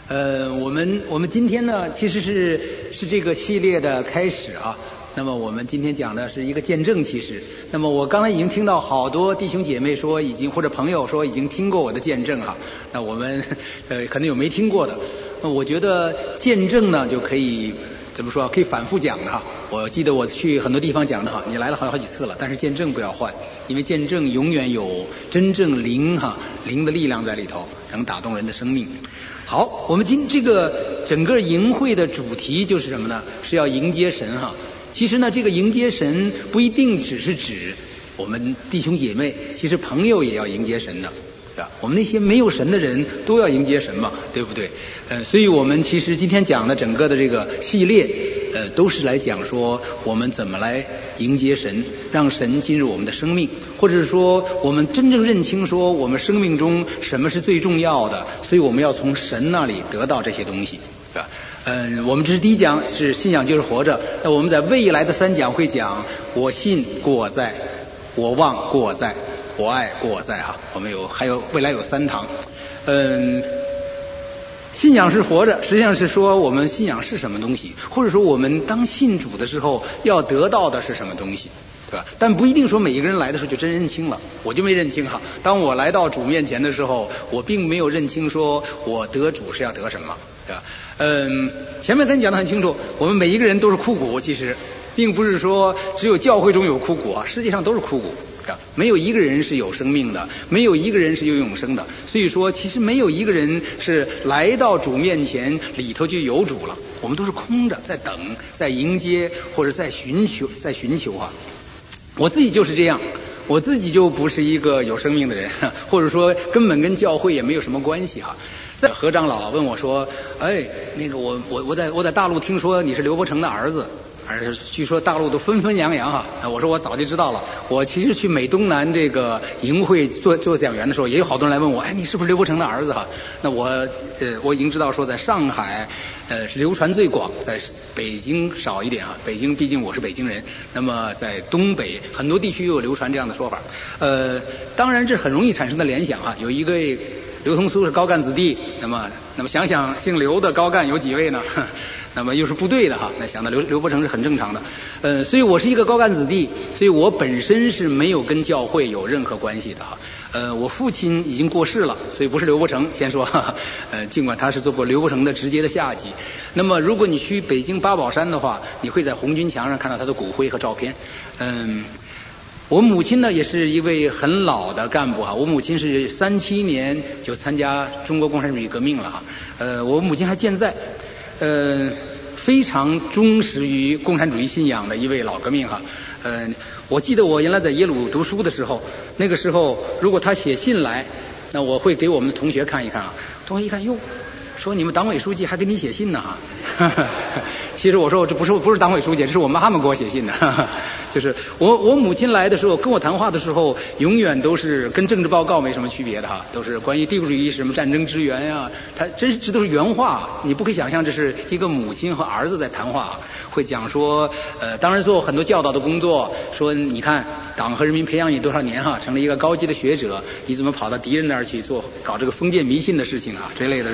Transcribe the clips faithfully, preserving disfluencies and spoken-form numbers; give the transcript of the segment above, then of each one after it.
呃，我们我们今天呢，其实是是这个系列的开始啊。那么我们今天讲的是一个见证，其实。那么我刚才已经听到好多弟兄姐妹说已经或者朋友说已经听过我的见证哈。那我们呃可能有没听过的。那我觉得见证呢就可以怎么说？可以反复讲的哈。我记得我去很多地方讲的哈，你来了好好几次了，但是见证不要换，因为见证永远有真正灵哈灵的力量在里头，能打动人的生命。好，我们今这个整个营会的主题就是什么呢？是要迎接神哈。其实呢，这个迎接神不一定只是指我们弟兄姐妹，其实朋友也要迎接神的，对吧？我们那些没有神的人都要迎接神嘛，对不对？呃，所以我们其实今天讲的整个的这个系列，呃，都是来讲说我们怎么来迎接神，让神进入我们的生命，或者是说我们真正认清说我们生命中什么是最重要的，所以我们要从神那里得到这些东西，对吧？嗯，我们这是第一讲，是信仰就是活着。那我们在未来的三讲会讲我信故我在，我望故我在，我爱故我在哈。我们有还有未来有三堂。嗯，信仰是活着，实际上是说我们信仰是什么东西，或者说我们当信主的时候要得到的是什么东西，对吧？但不一定说每一个人来的时候就真认清了，我就没认清哈。当我来到主面前的时候，我并没有认清说我得主是要得什么，对吧？嗯，前面跟你讲的很清楚，我们每一个人都是枯骨，其实并不是说只有教会中有枯骨啊，世界上都是枯骨，没有一个人是有生命的，没有一个人是有永生的。所以说，其实没有一个人是来到主面前里头就有主了，我们都是空的，在等，在迎接或者在寻求，在寻求啊。我自己就是这样。我自己就不是一个有生命的人，或者说根本跟教会也没有什么关系哈。在何长老问我说：“哎，那个我我我在我在大陆听说你是刘伯承的儿子，而是据说大陆都纷纷扬扬哈。”我说我早就知道了。我其实去美东南这个营会做做讲员的时候，也有好多人来问我：“哎，你是不是刘伯承的儿子哈？”那我呃我已经知道说在上海呃是流传最广，在北京少一点啊。北京毕竟我是北京人，那么在东北很多地区又有流传这样的说法。呃，当然这很容易产生的联想哈，有一个刘同苏是高干子弟，那么那么想想姓刘的高干有几位呢？那么又是部队的哈，那想到刘刘伯承是很正常的。呃，所以我是一个高干子弟，所以我本身是没有跟教会有任何关系的哈。呃，我父亲已经过世了，所以不是刘伯承。先说，哈哈呃，尽管他是做过刘伯承的直接的下级。那么，如果你去北京八宝山的话，你会在红军墙上看到他的骨灰和照片。嗯，我母亲呢也是一位很老的干部哈。我母亲是三七年就参加中国共产主义革命了哈。呃，我母亲还健在，呃，非常忠实于共产主义信仰的一位老革命哈。呃，我记得我原来在耶鲁读书的时候，那个时候如果他写信来，那我会给我们的同学看一看啊。同学一看，哟，说你们党委书记还给你写信呢哈。其实我说这不是不是党委书记，这是我妈妈给我写信的。就是我我母亲来的时候跟我谈话的时候，永远都是跟政治报告没什么区别的哈，都是关于帝国主义什么战争支援呀、啊，他真是这都是原话，你不可以想象这是一个母亲和儿子在谈话。会讲说，呃，当然做很多教导的工作，说你看党和人民培养你多少年哈，成了一个高级的学者，你怎么跑到敌人那儿去做搞这个封建迷信的事情啊这类的。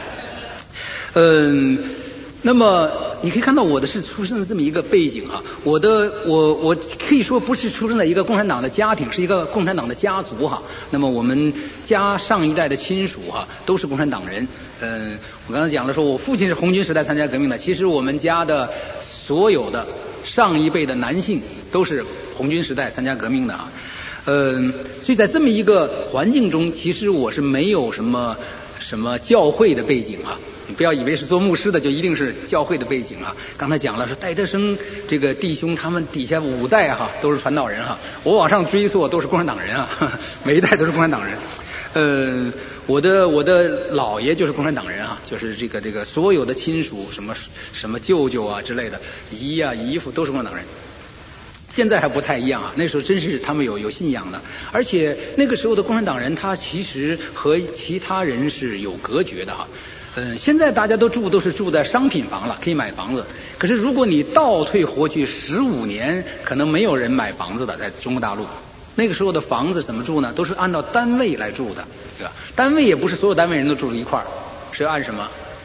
嗯，那么你可以看到我的是出生的这么一个背景啊，我的我我可以说不是出生在一个共产党的家庭，是一个共产党的家族哈。那么我们家上一代的亲属哈都是共产党人。嗯，我刚才讲了说我父亲是红军时代参加革命的，其实我们家的所有的上一辈的男性都是红军时代参加革命的啊。嗯，所以在这么一个环境中，其实我是没有什么什么教会的背景啊。你不要以为是做牧师的就一定是教会的背景啊。刚才讲了是戴德生这个弟兄他们底下五代哈都是传道人哈，我往上追溯都是共产党人啊，每一代都是共产党人。呃，我的我的姥爷就是共产党人啊，就是这个这个所有的亲属什么什么舅舅啊之类的，姨啊姨父都是共产党人。现在还不太一样啊，那时候真是他们有有信仰的，而且那个时候的共产党人他其实和其他人是有隔绝的哈。嗯，现在大家都住都是住在商品房了，可以买房子。可是如果你倒退回去十五年，可能没有人买房子的，在中国大陆。那个时候的房子怎么住呢？都是按照单位来住的，对吧？单位也不是所有单位人都住在一块儿，是按什么？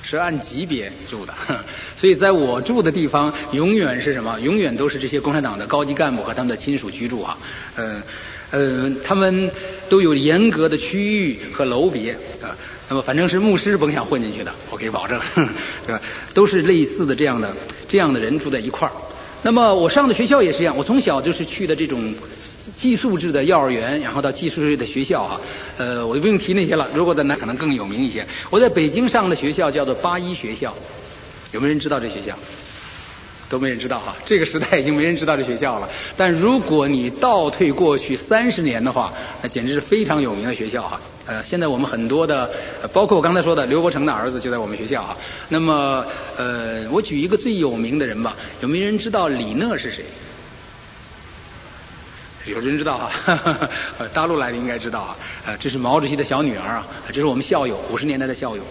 是按级别住的，所以在我住的地方永远是什么？永远都是这些共产党的高级干部和他们的亲属居住啊。呃呃，他们都有严格的区域和楼别啊。那么反正是牧师甭想混进去的，我可以保证，对吧？都是类似的这样的这样的人住在一块儿。那么我上的学校也是一样，我从小就是去的这种寄宿制的幼儿园，然后到寄宿制的学校哈。呃，我就不用提那些了，如果在那可能更有名一些。我在北京上的学校叫做八一学校，有没有人知道这学校？都没人知道哈，这个时代已经没人知道这学校了。但如果你倒退过去三十年的话，那简直是非常有名的学校哈。呃，现在我们很多的，包括我刚才说的刘伯承的儿子就在我们学校哈。那么，呃，我举一个最有名的人吧，有没有人知道李讷是谁？有人知道哈，大陆来的应该知道啊。呃，这是毛主席的小女儿啊，这是我们校友，五十年代的校友。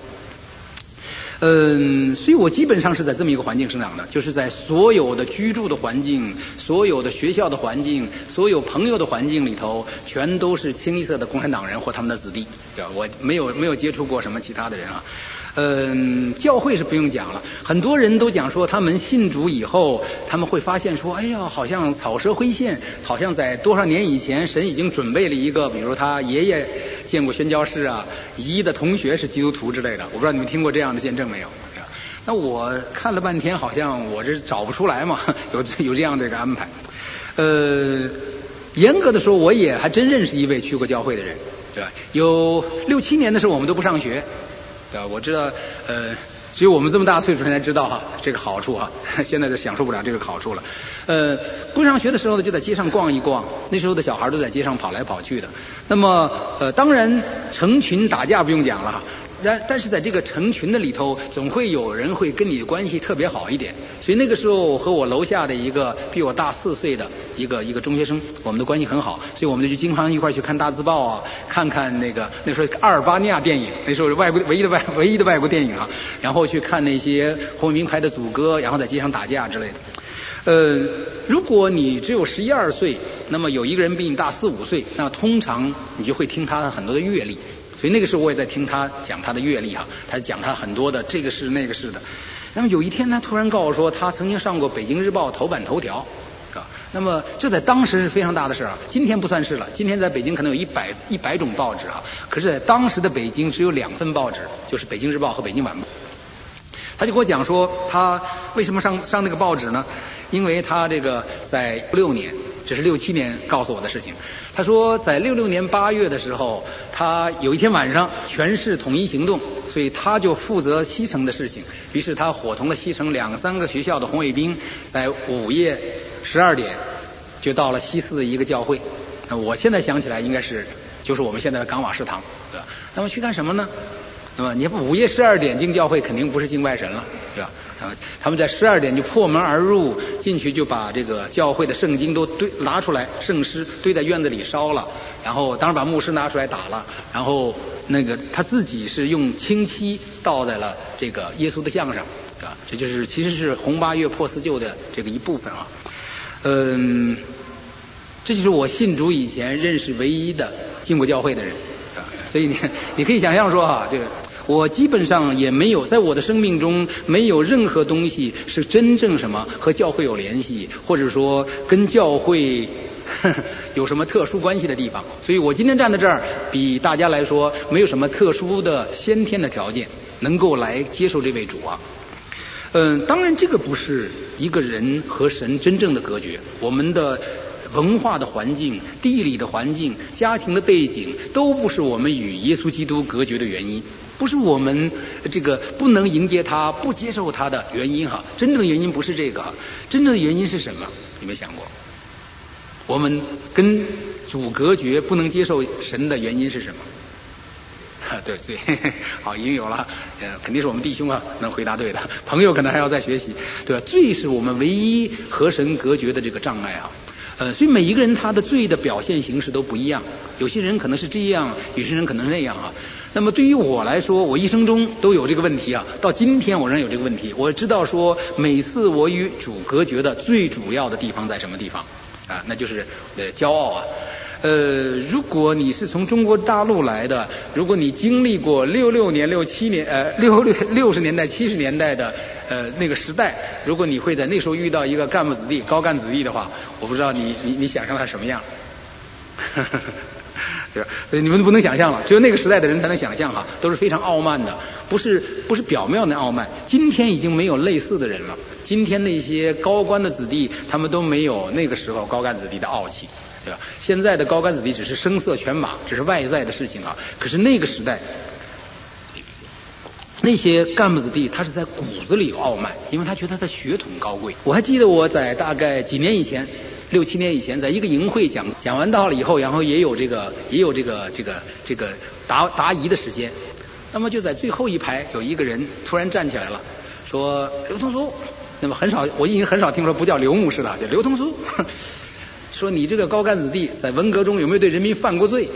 嗯，所以我基本上是在这么一个环境生长的，就是在所有的居住的环境、所有的学校的环境、所有朋友的环境里头，全都是清一色的共产党人或他们的子弟，对吧？我没有没有接触过什么其他的人啊。嗯，教会是不用讲了，很多人都讲说他们信主以后，他们会发现说，哎呀，好像草蛇灰线，好像在多少年以前，神已经准备了一个，比如他爷爷见过宣教士啊，姨的同学是基督徒之类的，我不知道你们听过这样的见证没有？那我看了半天，好像我这找不出来嘛，有有这样的一个安排。呃，严格的说，我也还真认识一位去过教会的人，对吧？有六七年的时候，我们都不上学。对吧？我知道，呃，只有我们这么大岁数才知道哈这个好处哈，现在就享受不了这个好处了。呃，不上学的时候呢，就在街上逛一逛，那时候的小孩都在街上跑来跑去的。那么，呃，当然成群打架不用讲了，但但是在这个成群的里头，总会有人会跟你关系特别好一点。所以那个时候和我楼下的一个比我大四岁的一个一个中学生，我们的关系很好，所以我们就经常一块去看大字报啊，看看那个那时候阿尔巴尼亚电影，那时候是外国唯一的外唯一的外国电影啊，然后去看那些红卫兵拍的组歌，然后在街上打架之类的。呃，如果你只有十一二岁，那么有一个人比你大四五岁，那通常你就会听他很多的阅历。所以那个时候我也在听他讲他的阅历哈，他讲他很多的这个是那个是的。那么有一天他突然告诉我说，他曾经上过《北京日报》头版头条，是吧？那么这在当时是非常大的事啊，今天不算是了。今天在北京可能有一百一百种报纸啊，可是在当时的北京只有两份报纸，就是《北京日报》和《北京晚报》。他就给我讲说，他为什么上上那个报纸呢？因为他这个在六年。这是六七年告诉我的事情。他说，在六六年八月的时候，他有一天晚上全市统一行动，所以他就负责西城的事情。于是他伙同了西城两三个学校的红卫兵，在午夜十二点就到了西四的一个教会。那我现在想起来，应该是就是我们现在的港瓦士堂，对吧？那么去干什么呢？那么你午夜十二点进教会，肯定不是敬拜神了，对吧？啊，他们在十二点就破门而入，进去就把这个教会的圣经都堆拿出来，圣诗堆在院子里烧了，然后当然把牧师拿出来打了，然后那个他自己是用清漆倒在了这个耶稣的像上，啊，这就是其实是红八月破四旧的这个一部分啊，嗯，这就是我信主以前认识唯一的进过教会的人，啊，所以你你可以想象说哈，这个。我基本上也没有在我的生命中没有任何东西是真正什么和教会有联系，或者说跟教会呵呵有什么特殊关系的地方。所以我今天站在这儿，比大家来说没有什么特殊的先天的条件能够来接受这位主啊。嗯，当然这个不是一个人和神真正的隔绝，我们的文化的环境、地理的环境、家庭的背景都不是我们与耶稣基督隔绝的原因。不是我们这个不能迎接他、不接受他的原因哈，真正的原因不是这个，真正的原因是什么？有没有想过？我们跟主隔绝、不能接受神的原因是什么？对对，好，已经有了，呃，肯定是我们弟兄啊能回答对的，朋友可能还要再学习，对吧？罪是我们唯一和神隔绝的这个障碍啊。呃，所以每一个人他的罪的表现形式都不一样，有些人可能是这样，有些人可能是那样啊。那么对于我来说，我一生中都有这个问题啊，到今天我仍然有这个问题。我知道说，每次我与主隔绝的最主要的地方在什么地方啊？那就是呃骄傲啊。 呃，如果你是从中国大陆来的，如果你经历过六六年、六七年、呃六六六十年代、七十年代的呃那个时代，如果你会在那时候遇到一个干部子弟、高干子弟的话，我不知道你你你想象他什么样，对吧？所以你们不能想象了，只有那个时代的人才能想象哈，都是非常傲慢的，不是不是表面的傲慢。今天已经没有类似的人了，今天那些高官的子弟，他们都没有那个时候高干子弟的傲气。对吧？现在的高干子弟只是声色犬马，只是外在的事情啊。可是那个时代，那些干部子弟他是在骨子里有傲慢，因为他觉得他的血统高贵。我还记得我在大概几年以前，六七年以前，在一个营会讲讲完道了以后，然后也有这个也有这个这个这个答答疑的时间。那么就在最后一排有一个人突然站起来了，说刘通俗。那么很少，我已经很少听说不叫刘牧师了，叫刘通俗。说你这个高干子弟在文革中有没有对人民犯过罪？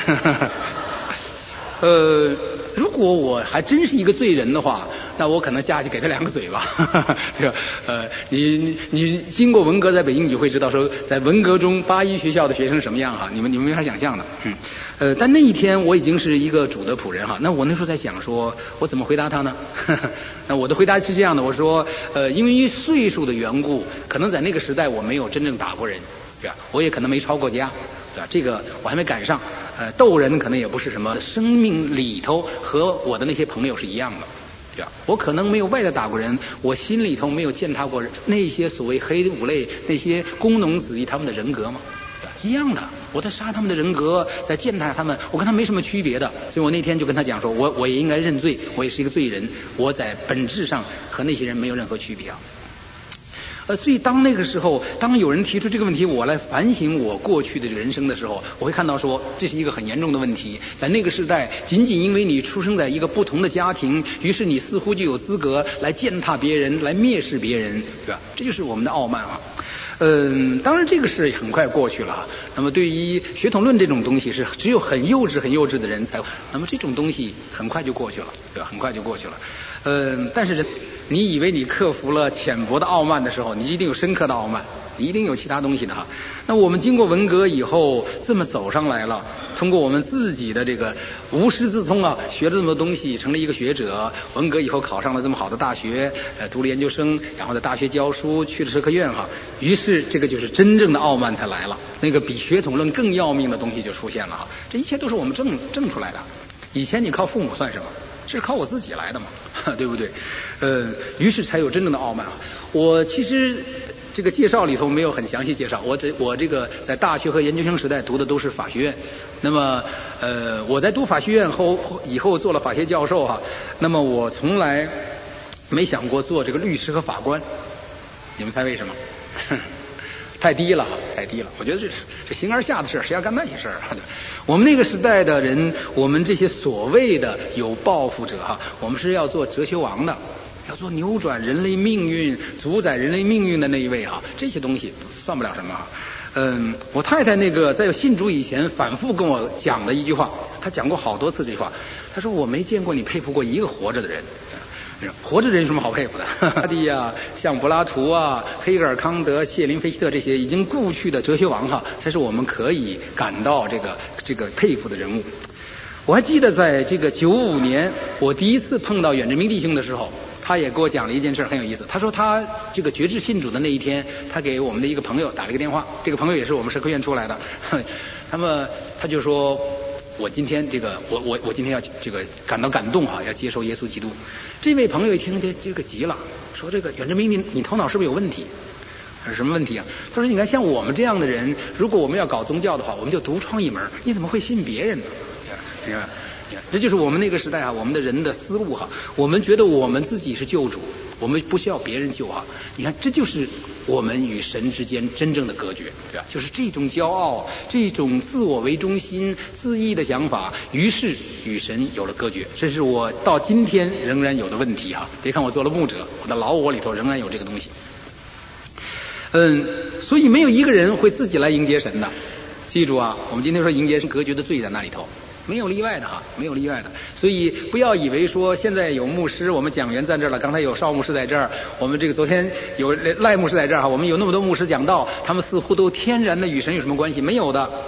呃，如果我还真是一个罪人的话，那我可能下去给他两个嘴巴，对吧？呃，你你经过文革，在北京你就会知道说，在文革中八一学校的学生什么样哈，你们你们没法想象的。嗯，呃，但那一天我已经是一个主的仆人哈，那我那时候在想说，我怎么回答他呢？那我的回答是这样的，我说，呃，因为岁数的缘故，可能在那个时代我没有真正打过人。对吧？我也可能没抄过家，对吧？这个我还没赶上。呃，斗人可能也不是什么，生命里头和我的那些朋友是一样的，对吧？我可能没有外在打过人，我心里头没有践踏过那些所谓黑五类那些工农子弟他们的人格嘛，对吧？一样的，我在杀他们的人格，在践踏他们，我跟他没什么区别的。所以我那天就跟他讲说，我我也应该认罪，我也是一个罪人，我在本质上和那些人没有任何区别啊。呃，所以当那个时候，当有人提出这个问题，我来反省我过去的人生的时候，我会看到说，这是一个很严重的问题。在那个时代，仅仅因为你出生在一个不同的家庭，于是你似乎就有资格来践踏别人，来蔑视别人，对吧？这就是我们的傲慢啊。嗯，当然这个是很快过去了。那么对于血统论这种东西，是只有很幼稚、很幼稚的人才，那么这种东西很快就过去了，对吧？很快就过去了。嗯，但是人。你以为你克服了浅薄的傲慢的时候，你一定有深刻的傲慢，你一定有其他东西的哈。那我们经过文革以后这么走上来了，通过我们自己的这个无师自通啊，学了这么多东西，成了一个学者。文革以后考上了这么好的大学，呃，读了研究生，然后在大学教书，去了社科院哈。于是这个就是真正的傲慢才来了，那个比血统论更要命的东西就出现了哈。这一切都是我们挣挣出来的。以前你靠父母算什么？是靠我自己来的嘛，对不对？呃，于是才有真正的傲慢。我其实这个介绍里头没有很详细介绍，我这我这个在大学和研究生时代读的都是法学院。那么呃，我在读法学院后以后做了法学教授哈，那么我从来没想过做这个律师和法官。你们猜为什么？太低了，太低了！我觉得这这形而下的事，谁要干那些事儿啊？我们那个时代的人，我们这些所谓的有抱负者哈，我们是要做哲学王的，要做扭转人类命运、主宰人类命运的那一位哈。这些东西算不了什么哈。嗯，我太太那个在信主以前反复跟我讲的一句话，她讲过好多次这句话。她说我没见过你佩服过一个活着的人。活着人有什么好佩服的？哈迪呀，像柏拉图啊、黑格尔、康德、谢林、菲希特这些已经故去的哲学王哈，才是我们可以感到这个这个佩服的人物。我还记得在这个九五年，我第一次碰到远志明弟兄的时候，他也给我讲了一件事很有意思。他说他这个决志信主的那一天，他给我们的一个朋友打了一个电话，这个朋友也是我们社科院出来的，那么他就说。我今天这个，我我我今天要这个感到感动哈，要接受耶稣基督。这位朋友一听这这个急了，说这个远志明你你头脑是不是有问题？是什么问题啊？他说你看像我们这样的人，如果我们要搞宗教的话，我们就独创一门，你怎么会信别人呢？这个这就是我们那个时代啊，我们的人的思路哈。我们觉得我们自己是救主，我们不需要别人救哈。你看，这就是我们与神之间真正的隔绝，对吧？就是这种骄傲，这种自我为中心、自义的想法，于是与神有了隔绝。这是我到今天仍然有的问题哈。别看我做了牧者，我的老我里头仍然有这个东西。嗯，所以没有一个人会自己来迎接神的。记住啊，我们今天说迎接是隔绝的罪在那里头。没有例外的哈，没有例外的，所以不要以为说现在有牧师，我们讲员在这儿了，刚才有邵牧师在这儿，我们这个昨天有赖牧师在这儿哈，我们有那么多牧师讲道，他们似乎都天然的与神有什么关系？没有的，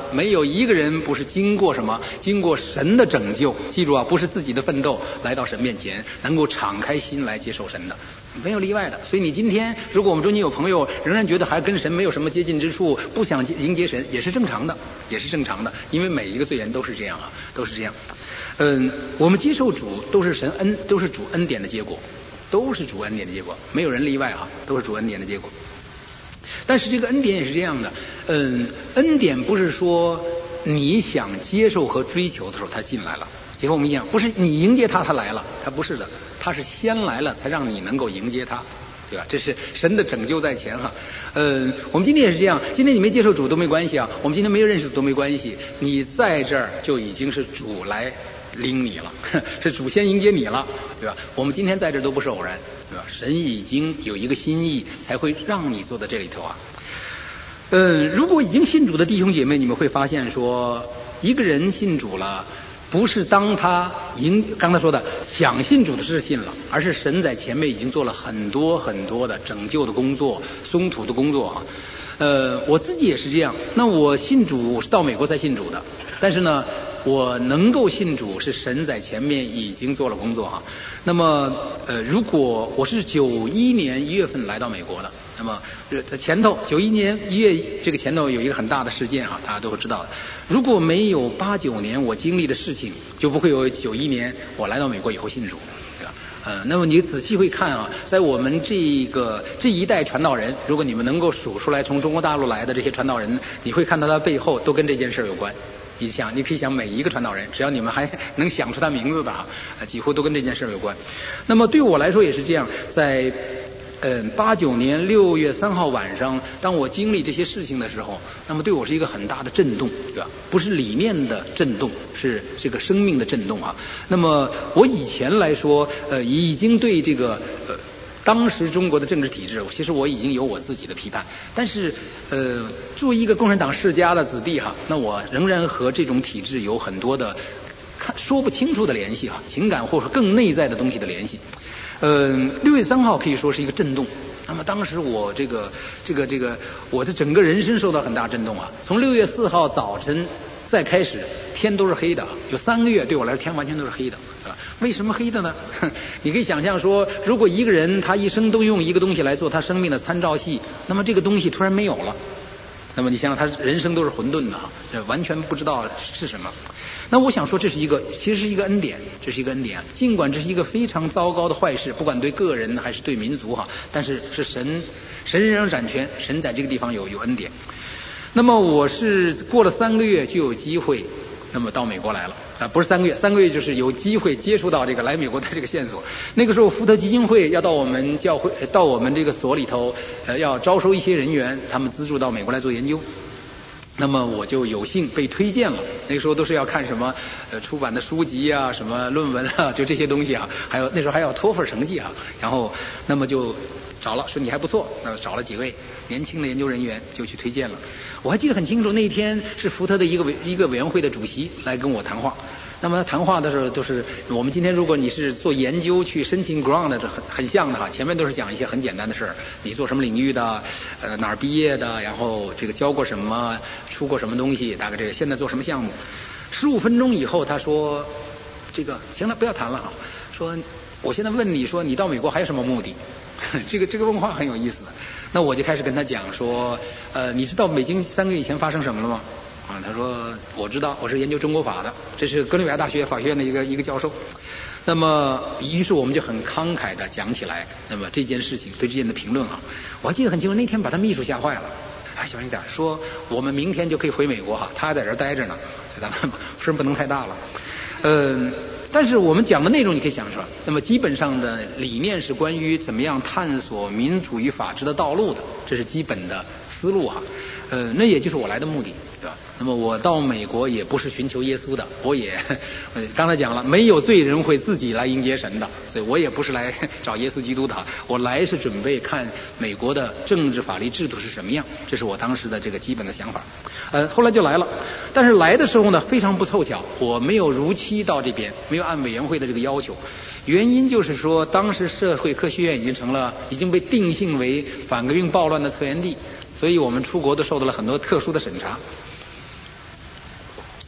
没有一个人不是经过什么，经过神的拯救。记住啊，不是自己的奋斗来到神面前，能够敞开心来接受神的，没有例外的。所以你今天，如果我们中间有朋友仍然觉得还跟神没有什么接近之处，不想迎接神，也是正常的，也是正常的，因为每一个罪人都是这样啊，都是这样。嗯，我们接受主都是神恩，都是主恩典的结果，都是主恩典的结果，没有人例外哈，都是主恩典的结果。但是这个恩典也是这样的，嗯，恩典不是说你想接受和追求的时候他进来了，结果我们讲不是你迎接他他来了，他不是的，他是先来了才让你能够迎接他，对吧？这是神的拯救在前哈。嗯，我们今天也是这样，今天你没接受主都没关系啊，我们今天没有认识主都没关系，你在这儿就已经是主来领你了，是主先迎接你了，对吧？我们今天在这都不是偶然，对吧？神已经有一个心意，才会让你坐在这里头啊。嗯，如果已经信主的弟兄姐妹，你们会发现说，一个人信主了，不是当他迎刚才说的想信主的是信了，而是神在前面已经做了很多很多的拯救的工作、松土的工作啊。呃，我自己也是这样。那我信主，我是到美国才信主的，但是呢，我能够信主是神在前面已经做了工作哈。那么呃，如果我是九一年一月份来到美国的，那么在前头九一年一月这个前头有一个很大的事件啊，大家都会知道的。如果没有八九年我经历的事情，就不会有九一年我来到美国以后信主，对吧？呃，那么你仔细会看啊，在我们这个这一代传道人，如果你们能够数出来从中国大陆来的这些传道人，你会看到他背后都跟这件事有关。你想，你可以想每一个传道人，只要你们还能想出他名字的哈，几乎都跟这件事有关。那么对我来说也是这样，在嗯八九年六月三号晚上，当我经历这些事情的时候，那么对我是一个很大的震动，对吧？不是理念的震动，是这个生命的震动啊。那么我以前来说，呃，已经对这个呃。当时中国的政治体制，其实我已经有我自己的批判，但是呃，作为一个共产党世家的子弟哈，那我仍然和这种体制有很多的看说不清楚的联系哈，情感或者更内在的东西的联系。呃，六月三号可以说是一个震动。那么当时我这个这个这个我的整个人生受到很大震动啊。从六月四号早晨再开始，天都是黑的，有三个月对我来说天完全都是黑的。为什么黑的呢？你可以想象说，如果一个人他一生都用一个东西来做他生命的参照系，那么这个东西突然没有了，那么你想想他人生都是混沌的哈，这完全不知道是什么。那我想说这是一个其实是一个恩典，这是一个恩典，尽管这是一个非常糟糕的坏事，不管对个人还是对民族哈，但是是神神仍然掌权，神在这个地方有有恩典。那么我是过了三个月就有机会那么到美国来了啊，不是三个月，三个月就是有机会接触到这个来美国的这个线索。那个时候福特基金会要到我们教会，到我们这个所里头，呃，要招收一些人员，他们资助到美国来做研究。那么我就有幸被推荐了。那个时候都是要看什么呃出版的书籍啊，什么论文啊，就这些东西啊，还有那时候还要托福成绩啊。然后那么就找了，说你还不错，那找了几位年轻的研究人员就去推荐了。我还记得很清楚，那一天是福特的一个委一个委员会的主席来跟我谈话。那么他谈话的时候，就是我们今天如果你是做研究去申请 grant 的，很很像的哈。前面都是讲一些很简单的事儿，你做什么领域的，呃哪儿毕业的，然后这个教过什么，出过什么东西，大概这个现在做什么项目。十五分钟以后，他说：“这个行了，不要谈了哈。说我现在问你说，你到美国还有什么目的？”这个这个问话很有意思的。那我就开始跟他讲说，呃，你知道北京三个月以前发生什么了吗？啊，他说我知道，我是研究中国法的，这是哥伦比亚大学法学院的一个一个教授。那么，于是我们就很慷慨的讲起来，那么这件事情对这件的评论啊，我还记得很清楚，那天把他秘书吓坏了，哎，小声一点，说我们明天就可以回美国哈，他还在这儿待着呢，所以咱们声不能太大了，嗯。但是我们讲的内容你可以想出来，那么基本上的理念是关于怎么样探索民主与法治的道路的，这是基本的思路哈。呃，那也就是我来的目的，对吧？那么我到美国也不是寻求耶稣的，我也呃刚才讲了，没有罪人会自己来迎接神的，所以我也不是来找耶稣基督的，我来是准备看美国的政治法律制度是什么样，这是我当时的这个基本的想法。呃，后来就来了，但是来的时候呢，非常不凑巧，我没有如期到这边，没有按委员会的这个要求。原因就是说，当时社会科学院已经成了，已经被定性为反革命暴乱的策源地，所以我们出国都受到了很多特殊的审查。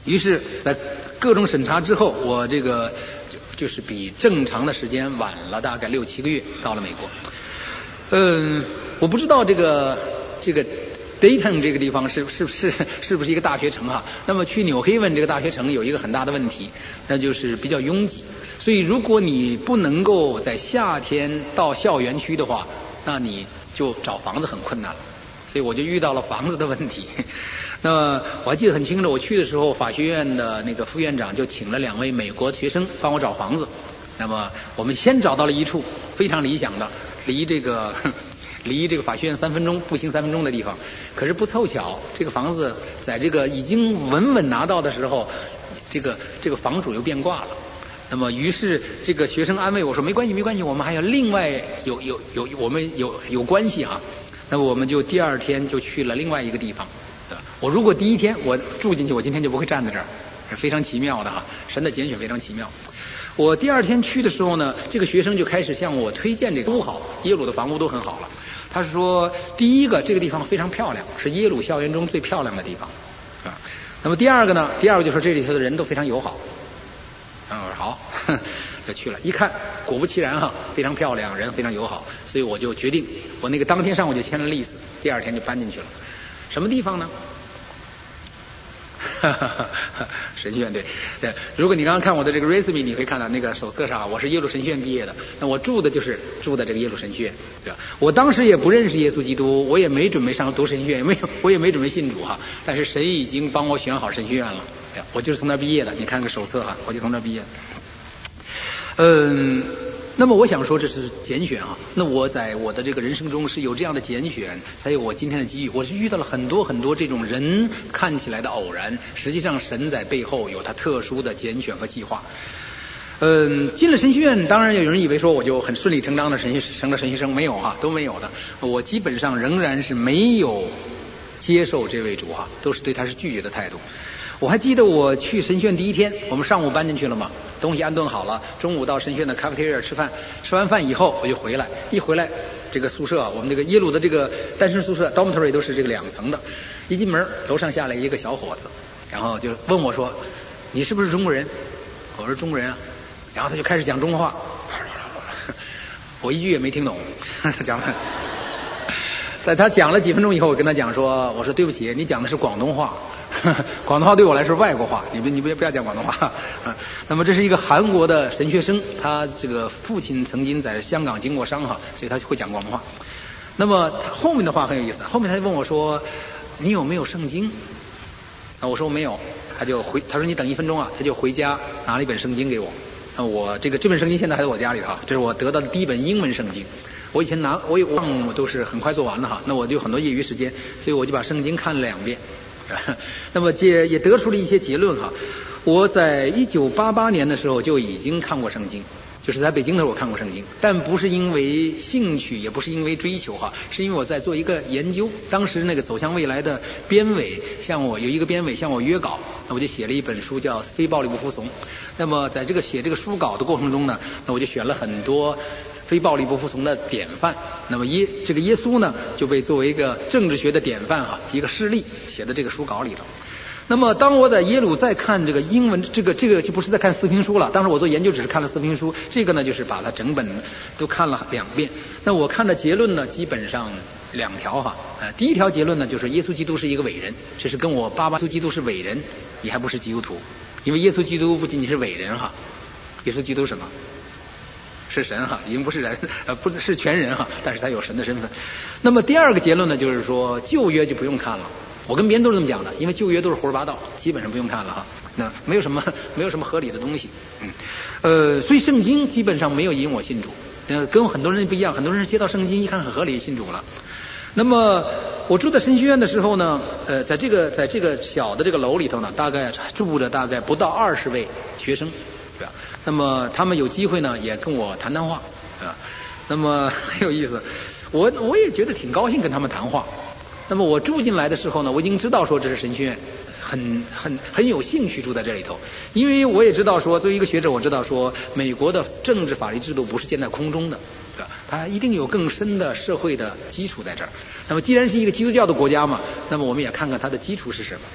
于是，在各种审查之后，我这个就是比正常的时间晚了大概六七个月到了美国。嗯，我不知道这个这个 Dayton 这个地方是是是是不是一个大学城哈？那么去纽黑文这个大学城有一个很大的问题，那就是比较拥挤。所以如果你不能够在夏天到校园区的话，那你就找房子很困难。所以我就遇到了房子的问题。那么我还记得很清楚，我去的时候，法学院的那个副院长就请了两位美国学生帮我找房子。那么我们先找到了一处非常理想的，离这个离这个法学院三分钟步行三分钟的地方。可是不凑巧，这个房子在这个已经稳稳拿到的时候，这个这个房主又变卦了。那么于是这个学生安慰我说：“没关系，没关系，我们还有另外有有有我们有有关系哈。”那么我们就第二天就去了另外一个地方。我如果第一天我住进去，我今天就不会站在这儿，是非常奇妙的哈，神的拣选非常奇妙。我第二天去的时候呢，这个学生就开始向我推荐这个屋好，耶鲁的房屋都很好了。他是说，第一个这个地方非常漂亮，是耶鲁校园中最漂亮的地方啊。那么第二个呢，第二个就说这里头的人都非常友好。啊，我说好，就去了，一看果不其然哈，非常漂亮，人非常友好，所以我就决定，我那个当天上午就签了 lease， 第二天就搬进去了。什么地方呢？神学院，对对。如果你刚刚看我的这个 resume， 你会看到那个手册上我是耶鲁神学院毕业的，那我住的就是住的这个耶鲁神学院，对吧？我当时也不认识耶稣基督，我也没准备上读神学院，没有，我也没准备信主哈。但是神已经帮我选好神学院了，对，我就是从那毕业的。你看个手册哈，我就从那毕业的。嗯。那么我想说这是拣选啊，那我在我的这个人生中是有这样的拣选，才有我今天的机遇。我是遇到了很多很多这种人看起来的偶然，实际上神在背后有他特殊的拣选和计划。嗯，进了神学院，当然有人以为说我就很顺理成章的神学成了神学生，没有哈，都没有的。我基本上仍然是没有接受这位主哈，都是对他是拒绝的态度。我还记得我去神学院第一天，我们上午搬进去了嘛，东西安顿好了，中午到神学院的 cafeteria 吃饭，吃完饭以后我就回来，一回来这个宿舍，我们这个耶鲁的这个单身宿舍 dormitory 都是这个两层的，一进门楼上下来一个小伙子，然后就问我说：“你是不是中国人？”我说：“中国人啊。”然后他就开始讲中国话，我一句也没听懂，讲了。在他讲了几分钟以后，我跟他讲说：“我说对不起，你讲的是广东话。”广东话对我来说外国话，你不你不不要讲广东话啊。那么这是一个韩国的神学生，他这个父亲曾经在香港经过伤哈，所以他会讲广东话。那么后面的话很有意思，后面他就问我说：“你有没有圣经？”啊，我说我没有，他就回他说你等一分钟啊，他就回家拿了一本圣经给我。那我这个这本圣经现在还在我家里哈，这是我得到的第一本英文圣经。我以前拿我有项目都是很快做完的哈，那我就有很多业余时间，所以我就把圣经看了两遍。那么也也得出了一些结论哈。我在一九八八年的时候就已经看过圣经，就是在北京的时候我看过圣经，但不是因为兴趣，也不是因为追求哈，是因为我在做一个研究。当时那个走向未来的编委向我有一个编委向我约稿，那我就写了一本书叫《非暴力不服从》。那么在这个写这个书稿的过程中呢，那我就选了很多非暴力不服从的典范。那么耶这个耶稣呢就被作为一个政治学的典范哈，一个事例写在这个书稿里头。那么当我在耶鲁再看这个英文，这个这个就不是在看四评书了，当时我做研究只是看了四评书，这个呢就是把它整本都看了两遍。那我看的结论呢基本上两条哈，呃，第一条结论呢就是耶稣基督是一个伟人，这是跟我爸爸耶稣基督是伟人，你还不是基督徒，因为耶稣基督不仅仅是伟人哈，耶稣基督什么？是神哈，已经不是人，呃，不是全人哈，但是他有神的身份。那么第二个结论呢，就是说旧约就不用看了。我跟别人都是这么讲的，因为旧约都是胡说八道，基本上不用看了哈。那没有什么没有什么合理的东西，嗯，呃，所以圣经基本上没有引我信主，呃，跟很多人不一样，很多人接到圣经一看很合理信主了。那么我住在神学院的时候呢，呃，在这个在这个小的这个楼里头呢，大概住着大概不到二十位学生，对吧？那么他们有机会呢，也跟我谈谈话，啊，那么很有意思，我我也觉得挺高兴跟他们谈话。那么我住进来的时候呢，我已经知道说这是神学院，很很很有兴趣住在这里头，因为我也知道说，作为一个学者，我知道说美国的政治法律制度不是建在空中的，对吧？它一定有更深的社会的基础在这儿。那么既然是一个基督教的国家嘛，那么我们也看看它的基础是什么。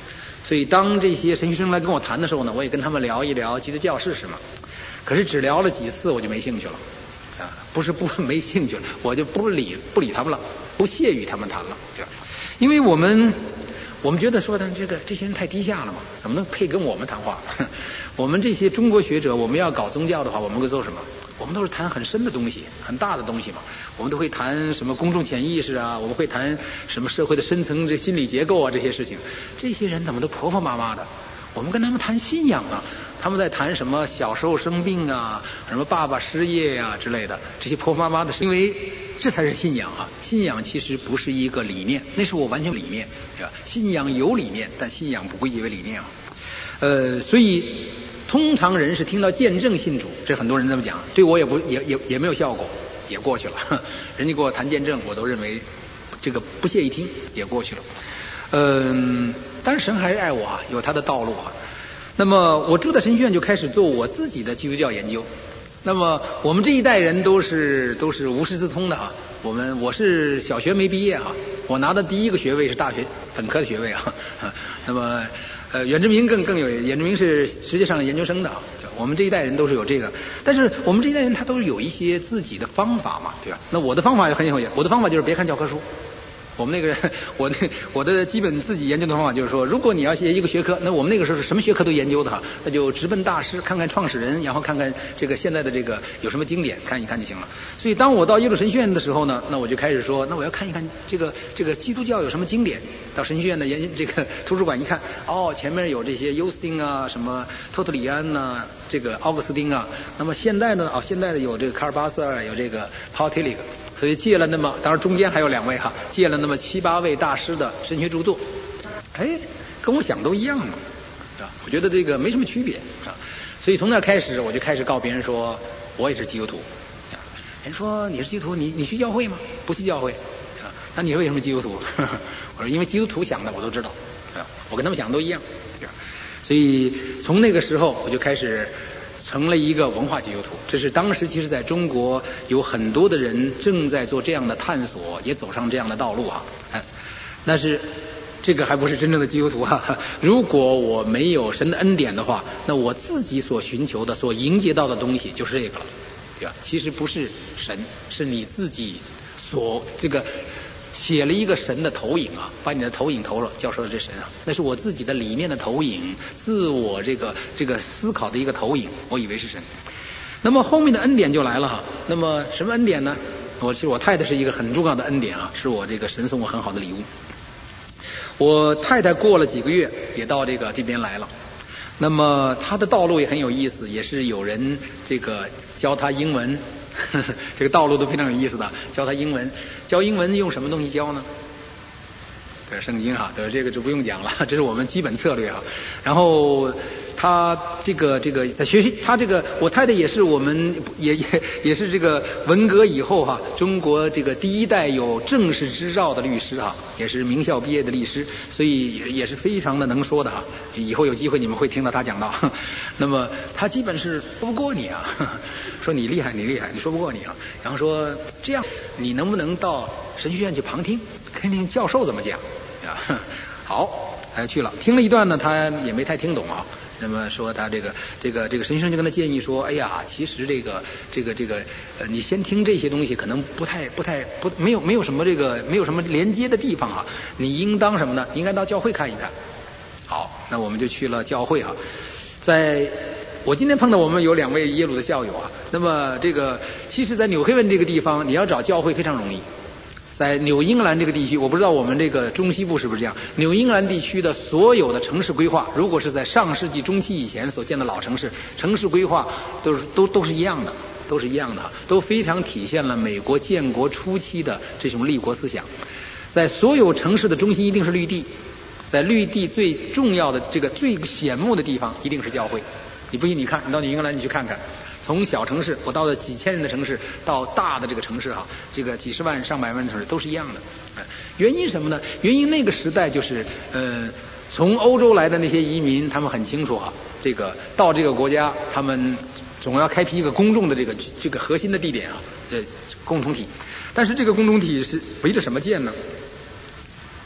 所以当这些神学生来跟我谈的时候呢，我也跟他们聊一聊基督教是什么。可是只聊了几次我就没兴趣了啊，不是不没兴趣了，我就不理不理他们了，不屑与他们谈了，对吧？因为我们我们觉得说的这个这些人太低下了嘛，怎么能配跟我们谈话？我们这些中国学者，我们要搞宗教的话，我们会做什么？我们都是谈很深的东西，很大的东西嘛。我们都会谈什么公众潜意识啊，我们会谈什么社会的深层这心理结构啊，这些事情。这些人怎么都婆婆妈妈的？我们跟他们谈信仰啊，他们在谈什么小时候生病啊，什么爸爸失业啊之类的，这些婆婆妈妈的事，因为这才是信仰啊。信仰其实不是一个理念，那是我完全理念，对吧？信仰有理念，但信仰不归结为理念啊。呃，所以通常人是听到见证信主，这很多人这么讲，对我也不也也也没有效果，也过去了。人家给我谈见证，我都认为这个不屑一听，也过去了。嗯、呃，但是神还是爱我啊，有他的道路啊。那么我住在神学院就开始做我自己的基督教研究。那么我们这一代人都是都是无师自通的啊。我们我是小学没毕业啊，我拿的第一个学位是大学本科的学位啊。那么呃，袁志明更更有，袁志明是实际上研究生的啊。我们这一代人都是有这个，但是我们这一代人他都是有一些自己的方法嘛，对吧？那我的方法也很有意思，我的方法就是别看教科书。我们那个人，我那我的基本自己研究的方法就是说，如果你要学一个学科，那我们那个时候是什么学科都研究的哈，那就直奔大师，看看创始人，然后看看这个现在的这个有什么经典，看一看就行了。所以当我到耶鲁神学院的时候呢，那我就开始说，那我要看一看这个这个基督教有什么经典。到神学院的研这个图书馆一看，哦，前面有这些尤斯丁啊，什么托特里安呐、啊，这个奥古斯丁啊。那么现代呢，哦，现代的有这个卡尔巴塞尔，有这个 Paul Tillich。所以借了那么，当然中间还有两位哈，借了那么七八位大师的神学著作，哎，跟我想都一样嘛，是吧？我觉得这个没什么区别啊。所以从那开始，我就开始告别人说，我也是基督徒。人说你是基督徒，你你去教会吗？不去教会啊？那你为什么基督徒？我说因为基督徒想的我都知道，啊，我跟他们想的都一样。所以从那个时候我就开始成了一个文化基督徒，这是当时其实在中国有很多的人正在做这样的探索，也走上这样的道路啊。哎，但是这个还不是真正的基督徒啊。如果我没有神的恩典的话，那我自己所寻求的、所迎接到的东西就是这个了，对吧？其实不是神，是你自己所这个写了一个神的投影啊，把你的投影投了，叫说这神啊，那是我自己的理念的投影，自我这个这个思考的一个投影，我以为是神。那么后面的恩典就来了哈。那么什么恩典呢？我其实我太太是一个很重要的恩典啊，是我这个神送我很好的礼物。我太太过了几个月也到这个这边来了，那么她的道路也很有意思，也是有人这个教她英文。呵呵，这个道路都非常有意思的，教他英文，教英文用什么东西教呢？对，圣经哈，对，这个就不用讲了，这是我们基本策略哈。然后他这个这个在学习，他这个我太太也是我们也也也是这个文革以后哈，中国这个第一代有正式执照的律师哈，也是名校毕业的律师，所以也是非常的能说的哈。以后有机会你们会听到他讲到。那么他基本是说不过你啊。说你厉害，你厉害，你说不过你啊。然后说这样，你能不能到神学院去旁听，听听教授怎么讲啊？好，他去了，听了一段呢，他也没太听懂啊。那么说他这个这个这个神学生就跟他建议说，哎呀，其实这个这个这个呃，你先听这些东西可能不太不太不没有没有什么这个没有什么连接的地方啊。你应当什么呢？应该到教会看一看。好，那我们就去了教会啊，在。我今天碰到我们有两位耶鲁的校友啊，那么这个其实在纽黑文这个地方你要找教会非常容易，在纽英格兰这个地区，我不知道我们这个中西部是不是这样，纽英格兰地区的所有的城市规划，如果是在上世纪中期以前所建的老城市，城市规划都是都都是一样的，都是一样的，都非常体现了美国建国初期的这种立国思想。在所有城市的中心一定是绿地，在绿地最重要的这个最显目的地方一定是教会。你不信你看，你到纽英格兰你去看看，从小城市我到了几千人的城市到大的这个城市啊，这个几十万上百万的城市都是一样的。原因什么呢？原因那个时代就是呃从欧洲来的那些移民，他们很清楚啊，这个到这个国家他们总要开辟一个公众的这个这个核心的地点啊，这共同体。但是这个共同体是围着什么建呢？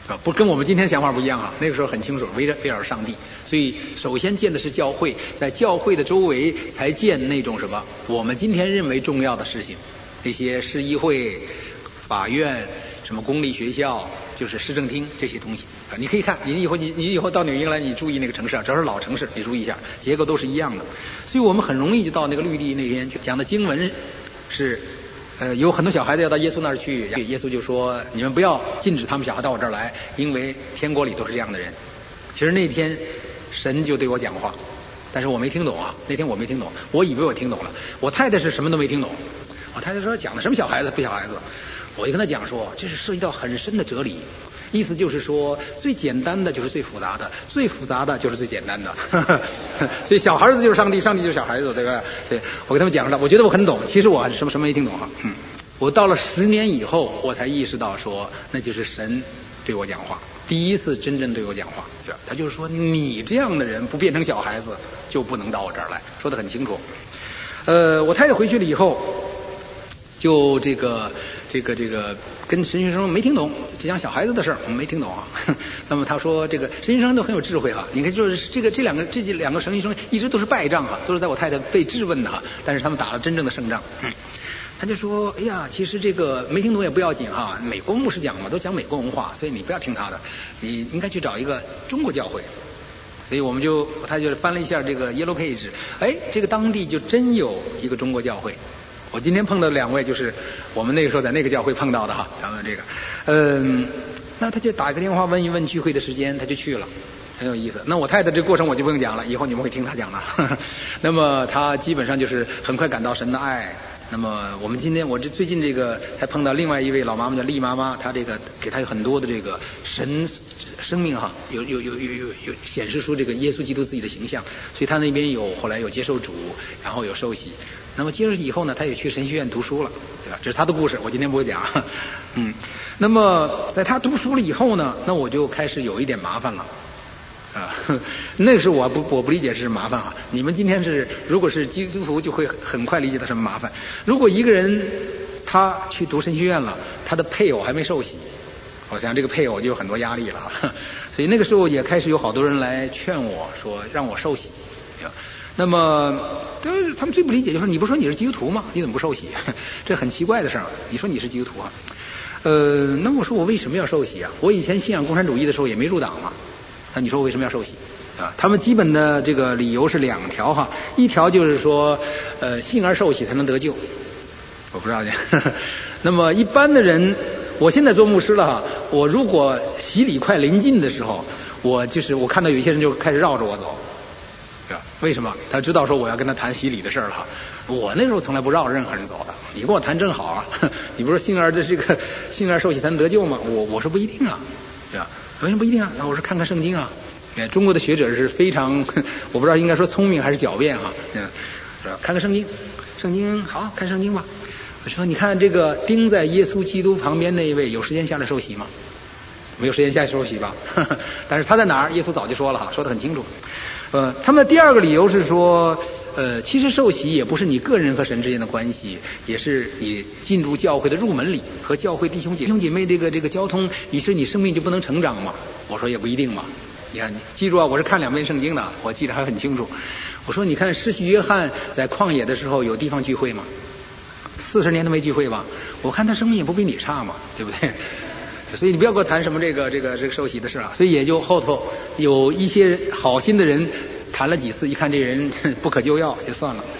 啊，不跟我们今天想法不一样啊。那个时候很清楚，围着围绕上帝，所以首先建的是教会，在教会的周围才建那种什么我们今天认为重要的事情，那些市议会、法院、什么公立学校，就是市政厅这些东西啊。你可以看，你以后你你以后到纽约来，你注意那个城市啊，只要是老城市，你注意一下，结构都是一样的。所以我们很容易就到那个绿地那边去讲的经文是。呃，有很多小孩子要到耶稣那儿去，耶稣就说：“你们不要禁止他们小孩到我这儿来，因为天国里都是这样的人。”其实那天神就对我讲话，但是我没听懂啊。那天我没听懂，我以为我听懂了。我太太是什么都没听懂。我太太说：“讲的什么小孩子不小孩子？”我就跟她讲说：“这是涉及到很深的哲理。”意思就是说，最简单的就是最复杂的，最复杂的就是最简单的。所以小孩子就是上帝，上帝就是小孩子，对吧？对，我跟他们讲了，我觉得我很懂，其实我什么什么没听懂哈。嗯，我到了十年以后，我才意识到说，那就是神对我讲话，第一次真正对我讲话，对吧？他就是说，你这样的人不变成小孩子，就不能到我这儿来，说得很清楚。呃，我太太回去了以后，就这个这个这个。跟神学生没听懂，就讲小孩子的事儿，我们没听懂啊。那么他说，这个神学生都很有智慧哈。你看，就是这个这两个这两个神学生一直都是败仗哈，都是在我太太被质问的哈，但是他们打了真正的胜仗。嗯，他就说，哎呀，其实这个没听懂也不要紧哈，美国牧师讲嘛，都讲美国文化，所以你不要听他的，你应该去找一个中国教会。所以我们就他就翻了一下这个 Yellow Page， 哎，这个当地就真有一个中国教会。我今天碰到两位，就是我们那个时候在那个教会碰到的哈，他们这个，嗯，那他就打一个电话问一问聚会的时间，他就去了，很有意思。那我太太这个过程我就不用讲了，以后你们会听他讲了。呵呵那么他基本上就是很快感到神的爱。那么我们今天我这最近这个才碰到另外一位老妈妈叫丽妈妈，她这个给她有很多的这个神生命哈，有有有有有有显示出这个耶稣基督自己的形象，所以她那边有后来有接受主，然后有受洗。那么接着以后呢，他也去神学院读书了，对吧？这是他的故事，我今天不会讲。嗯，那么在他读书了以后呢，那我就开始有一点麻烦了啊。那个时候我不我不理解是麻烦哈。你们今天是如果是基督徒，就会很快理解到什么麻烦。如果一个人他去读神学院了，他的配偶还没受洗，我想这个配偶就有很多压力了。所以那个时候也开始有好多人来劝我说让我受洗。那么，他们最不理解就是你不说你是基督徒吗？你怎么不受洗？这很奇怪的事儿。你说你是基督徒啊？呃，那我说我为什么要受洗啊？我以前信仰共产主义的时候也没入党嘛。那你说我为什么要受洗啊？他们基本的这个理由是两条哈，一条就是说，呃，信而受洗才能得救。我不知道呢。那么一般的人，我现在做牧师了哈，我如果洗礼快临近的时候，我就是我看到有一些人就开始绕着我走。为什么？他知道说我要跟他谈洗礼的事儿了。我那时候从来不绕着任何人走的。你跟我谈正好啊，你不是信而这是个信而受洗才能得救吗？我我说不一定啊，对吧？为什么不一定啊？我说看看圣经啊。中国的学者是非常，我不知道应该说聪明还是狡辩哈。嗯，看看圣经，圣经好看圣经吧。我说你看这个钉在耶稣基督旁边那一位，有时间下来受洗吗？没有时间下来受洗吧？但是他在哪儿？耶稣早就说了哈，说得很清楚。呃，他们的第二个理由是说，呃，其实受洗也不是你个人和神之间的关系，也是你进入教会的入门礼和教会弟兄姐弟兄姐妹这个这个交通，于是你生命就不能成长嘛？我说也不一定嘛。你看，记住啊，我是看两遍圣经的，我记得还很清楚。我说你看，施洗约翰在旷野的时候有地方聚会吗？四十年都没聚会吧？我看他生命也不比你差嘛，对不对？所以你不要给我谈什么这个这个这个受洗的事啊。所以也就后头有一些好心的人谈了几次，一看这人不可救药，就算了。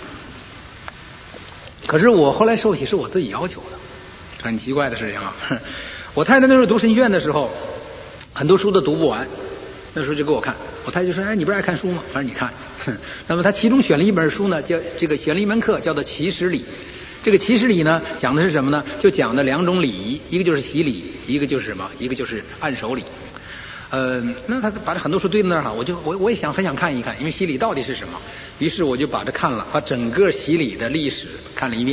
可是我后来受洗是我自己要求的，很奇怪的事情啊。我太太那时候读神学院的时候，很多书都读不完，那时候就给我看。我太太就说：“哎，你不是爱看书吗？反正你看。”那么他其中选了一本书呢，叫这个选了一门课叫做起始礼。这个起始礼呢，讲的是什么呢？就讲的两种礼仪，一个就是洗礼，一个就是什么？一个就是按手礼。呃，那他把这很多书堆在那儿哈，我就我我也想很想看一看，因为洗礼到底是什么？于是我就把这看了，把整个洗礼的历史看了一遍。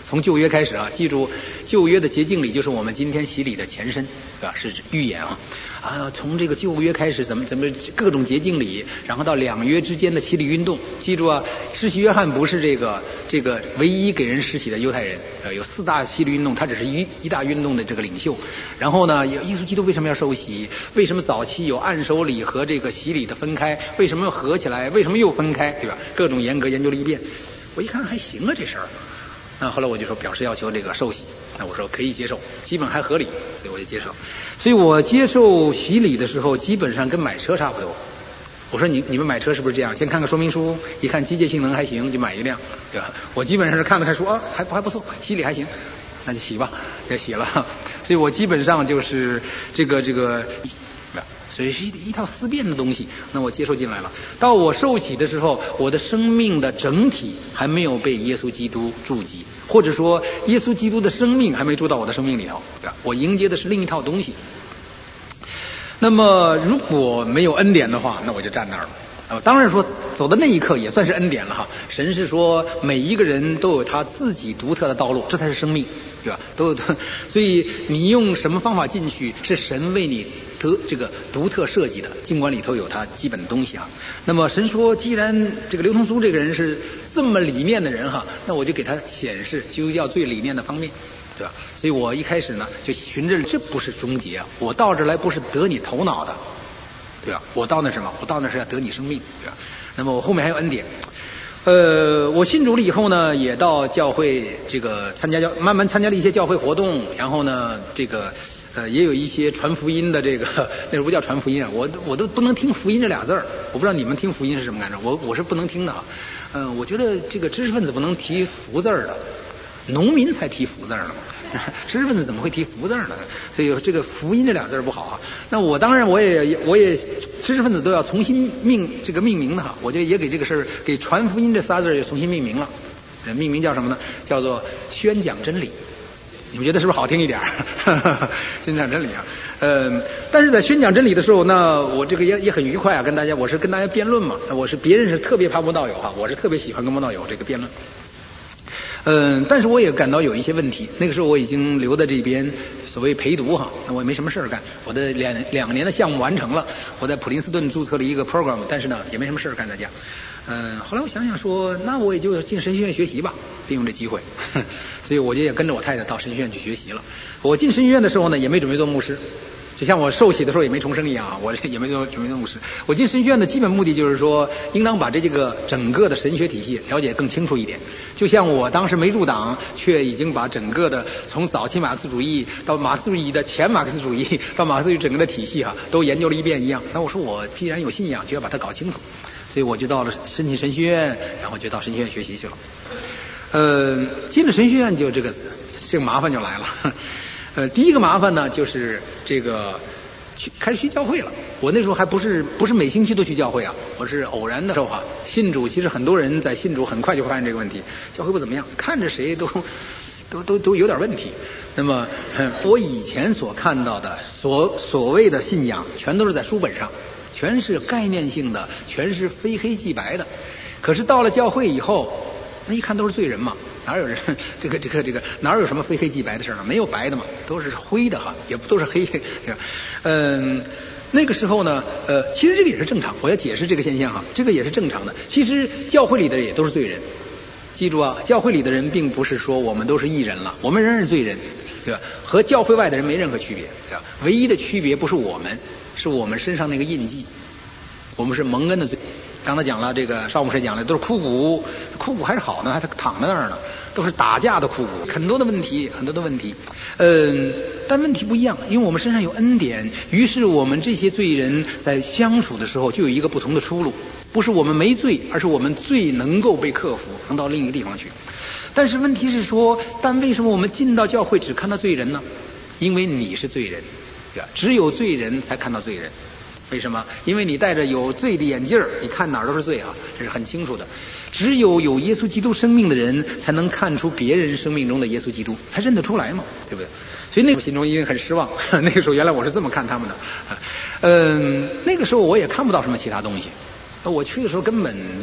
从旧约开始啊，记住旧约的洁净礼就是我们今天洗礼的前身，对吧？是预言啊啊，从这个旧约开始，怎么怎么各种洁净礼，然后到两约之间的洗礼运动。记住啊，施洗约翰不是这个这个唯一给人施洗的犹太人，呃，有四大洗礼运动，他只是一一大运动的这个领袖。然后呢，耶稣基督为什么要受洗？为什么早期有按手礼和这个洗礼的分开？为什么要合起来？为什么又分开？对吧？各种严格研究了一遍。我一看还行啊，这事儿。那后来我就说表示要求这个受洗，那我说可以接受，基本还合理，所以我就接受。所以我接受洗礼的时候，基本上跟买车差不多。我说你你们买车是不是这样？先看看说明书，一看机械性能还行，就买一辆，对吧？我基本上是看了看说啊，还还不错，洗礼还行，那就洗吧，就洗了。所以我基本上就是这个这个。所以是一一套思辨的东西，那我接受进来了。到我受洗的时候，我的生命的整体还没有被耶稣基督注记，或者说耶稣基督的生命还没住到我的生命里头，对吧？我迎接的是另一套东西。那么如果没有恩典的话，那我就站那儿了。呃，当然说走的那一刻也算是恩典了哈。神是说每一个人都有他自己独特的道路，这才是生命，对吧？都有，所以你用什么方法进去，是神为你得这个独特设计的，尽管里头有它基本的东西啊。那么神说，既然这个刘同苏这个人是这么理念的人哈，那我就给他显示基督教最理念的方面，对吧？所以我一开始呢就循着，这不是终结啊，我到这来不是得你头脑的，对吧？我到那什么？我到那是要得你生命，对吧？那么我后面还有恩典。呃，我信主了以后呢，也到教会这个参加教，慢慢参加了一些教会活动，然后呢，这个。呃，也有一些传福音的这个，那时候不叫传福音啊，我我都不能听福音这俩字儿，我不知道你们听福音是什么感受，我我是不能听的啊。嗯、呃，我觉得这个知识分子不能提福字儿的，农民才提福字儿呢嘛，知识分子怎么会提福字儿呢？所以这个福音这俩字儿不好啊。那我当然我也我也知识分子都要重新命这个命名的哈，我就也给这个事儿给传福音这仨字儿也重新命名了，命名叫什么呢？叫做宣讲真理。你们觉得是不是好听一点？宣讲真理啊，呃，但是在宣讲真理的时候，那我这个也也很愉快啊，跟大家，我是跟大家辩论嘛，我是别人是特别怕慕道友哈，我是特别喜欢跟慕道友这个辩论。嗯、呃，但是我也感到有一些问题。那个时候我已经留在这边，所谓陪读哈，那我也没什么事儿干。我的两两年的项目完成了，我在普林斯顿注册了一个 program， 但是呢也没什么事儿干在家。嗯、呃，后来我想想说，那我也就进神学院学习吧，利用这机会。所以我就也跟着我太太到神学院去学习了。我进神学院的时候呢，也没准备做牧师，就像我受洗的时候也没重生一样啊，我也没做准备做牧师。我进神学院的基本目的就是说，应当把这这个整个的神学体系了解更清楚一点。就像我当时没入党，却已经把整个的从早期马克思主义到马克思主义的前马克思主义到马克思主义整个的体系哈、啊，都研究了一遍一样。那我说我既然有信仰，就要把它搞清楚，所以我就到了申请神学院，然后就到神学院学习去了。呃，进了神学院就这个这个麻烦就来了。呃，第一个麻烦呢，就是这个去开始去教会了。我那时候还不是不是每星期都去教会啊，我是偶然的时候哈。信主其实很多人在信主很快就发现这个问题，教会不怎么样，看着谁都都都都有点问题。那么、嗯、我以前所看到的所所谓的信仰，全都是在书本上，全是概念性的，全是非黑即白的。可是到了教会以后，那一看都是罪人嘛，哪有人这个这个这个哪有什么非黑即白的事呢？没有白的嘛，都是灰的哈，也不都是黑的。嗯，那个时候呢，呃，其实这个也是正常，我要解释这个现象哈，这个也是正常的。其实教会里的人也都是罪人，记住啊，教会里的人并不是说我们都是义人了，我们仍然是罪人，对吧？和教会外的人没任何区别，对吧？唯一的区别不是我们，是我们身上那个印记，我们是蒙恩的罪。刚才讲了，这个邵牧师讲了，都是枯骨，枯骨还是好呢，还躺在那儿呢，都是打架的枯骨，很多的问题，很多的问题。嗯，但问题不一样，因为我们身上有恩典，于是我们这些罪人在相处的时候就有一个不同的出路，不是我们没罪，而是我们罪能够被克服，能到另一个地方去。但是问题是说，但为什么我们进到教会只看到罪人呢？因为你是罪人，对吧？只有罪人才看到罪人。为什么？因为你戴着有罪的眼镜儿，你看哪儿都是罪啊，这是很清楚的。只有有耶稣基督生命的人，才能看出别人生命中的耶稣基督，才认得出来嘛，对不对？所以那个心中一定很失望。那个时候原来我是这么看他们的。嗯，那个时候我也看不到什么其他东西。我去的时候根本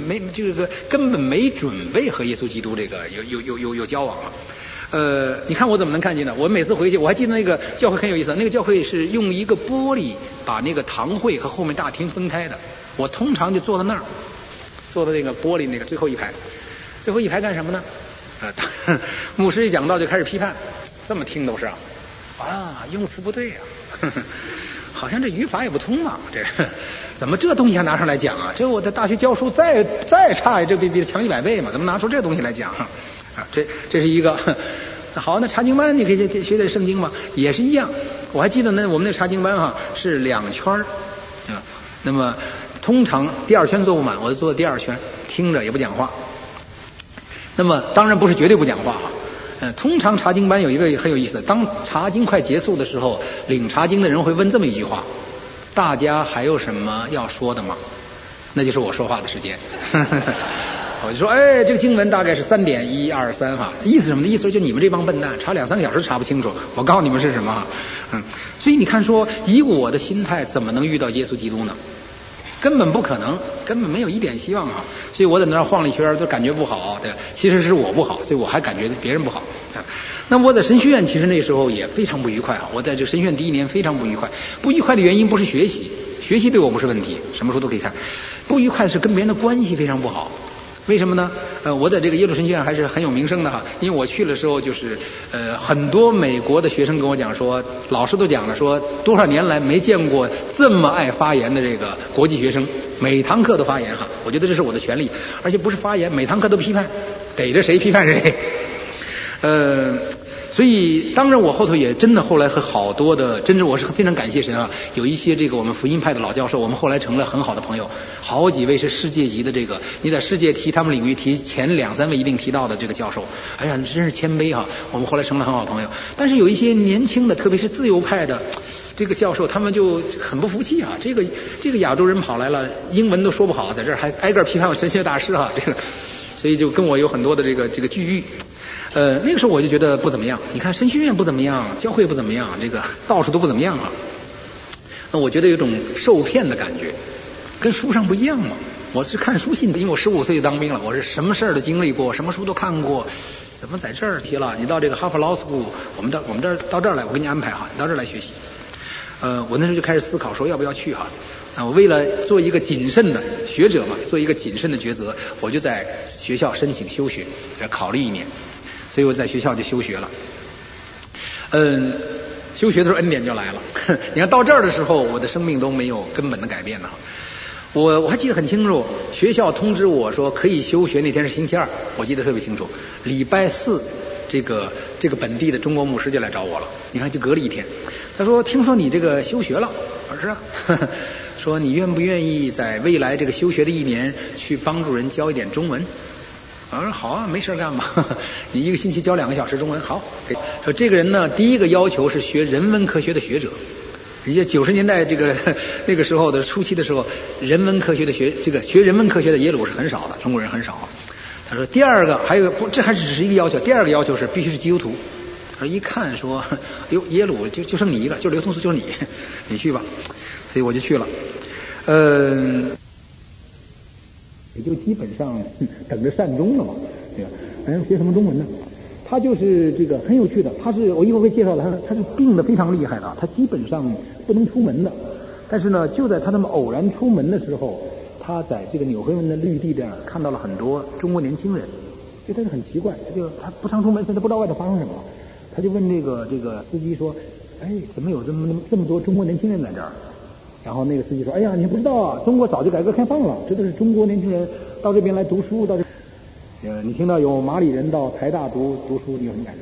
没这个根本没准备和耶稣基督这个有有有有有交往了。呃，你看我怎么能看见呢？我每次回去，我还记得那个教会很有意思，那个教会是用一个玻璃把那个堂会和后面大厅分开的。我通常就坐在那儿，坐在那个玻璃那个最后一排，最后一排干什么呢？呃，牧师一讲道就开始批判，这么听都是啊，啊，用词不对呀、啊，呵呵，好像这语法也不通嘛，这怎么这东西还拿上来讲啊？这我的大学教书再再差，这比比强一百倍嘛，怎么拿出这东西来讲啊？啊，这这是一个。好，那查经班你可以学点圣经嘛，也是一样。我还记得那我们那查经班哈是两圈儿，啊，那么通常第二圈坐不满，我就坐第二圈，听着也不讲话。那么当然不是绝对不讲话哈，呃，通常查经班有一个很有意思，当查经快结束的时候，领查经的人会问这么一句话：大家还有什么要说的吗？那就是我说话的时间。我就说，哎，这个经文大概是三点一二三哈，意思什么的？意思就是你们这帮笨蛋查两三个小时查不清楚，我告诉你们是什么哈，嗯，所以你看说，以我的心态怎么能遇到耶稣基督呢？根本不可能，根本没有一点希望哈。所以我在那儿晃了一圈，就感觉不好，对，其实是我不好，所以我还感觉别人不好。那我在神学院其实那时候也非常不愉快啊，我在这神学院第一年非常不愉快，不愉快的原因不是学习，学习对我不是问题，什么书都可以看，不愉快是跟别人的关系非常不好。为什么呢？呃，我在这个耶鲁神学院还是很有名声的哈，因为我去的时候就是呃很多美国的学生跟我讲说，老师都讲了说多少年来没见过这么爱发言的这个国际学生，每堂课都发言哈，我觉得这是我的权利，而且不是发言，每堂课都批判，逮着谁批判谁，呃。所以当然我后头也真的后来和好多的，真是我是非常感谢神啊，有一些这个我们福音派的老教授，我们后来成了很好的朋友，好几位是世界级的这个，你在世界提他们领域提前两三位一定提到的这个教授，哎呀真是谦卑哈、啊，我们后来成了很好的朋友。但是有一些年轻的特别是自由派的这个教授，他们就很不服气啊，这个这个亚洲人跑来了，英文都说不好，在这儿还挨个批判我神学大师哈、啊，这个所以就跟我有很多的这个这个聚郁。呃，那个时候我就觉得不怎么样。你看神学院不怎么样，教会不怎么样，这个到处都不怎么样啊。那我觉得有种受骗的感觉，跟书上不一样嘛。我是看书信的，因为我十五岁就当兵了，我是什么事儿都经历过，什么书都看过。怎么在这儿提了？你到这个哈佛 Law School， 我们到我们这儿到这儿来，我给你安排哈，你到这儿来学习。呃，我那时候就开始思考说要不要去哈。啊，我为了做一个谨慎的学者嘛，做一个谨慎的抉择，我就在学校申请休学，考虑一年。所以我在学校就休学了。嗯，休学的时候恩典就来了。你看到这儿的时候，我的生命都没有根本的改变呢。我我还记得很清楚，学校通知我说可以休学那天是星期二，我记得特别清楚。礼拜四，这个这个本地的中国牧师就来找我了。你看就隔了一天，他说听说你这个休学了，我说是啊。说你愿不愿意在未来这个休学的一年去帮助人教一点中文？我说好啊，没事干嘛？你一个星期教两个小时中文，好。说这个人呢，第一个要求是学人文科学的学者。人家九十年代这个那个时候的初期的时候，人文科学的学这个学人文科学的耶鲁是很少的，中国人很少。他说第二个还有不，这还只是一个要求，第二个要求是必须是基督徒。他说一看说，哟，耶鲁就就剩你一个，就刘同思就是你，你去吧。所以我就去了。嗯。也就基本上等着善终了嘛，对吧？哎，学什么中文呢？他就是这个很有趣的，他是我一会儿会介绍他，他是病得非常厉害的，他基本上不能出门的。但是呢，就在他那么偶然出门的时候，他在这个纽黑文的绿地这样看到了很多中国年轻人，就他是很奇怪，他就他不常出门，他不知道外头发生什么，他就问这个这个司机说：“哎，怎么有这么这么多中国年轻人在这儿？”然后那个司机说：“哎呀，你不知道啊，中国早就改革开放了，这都是中国年轻人到这边来读书，到这，呃，你听到有马里人到台大读读书，你有什么感受？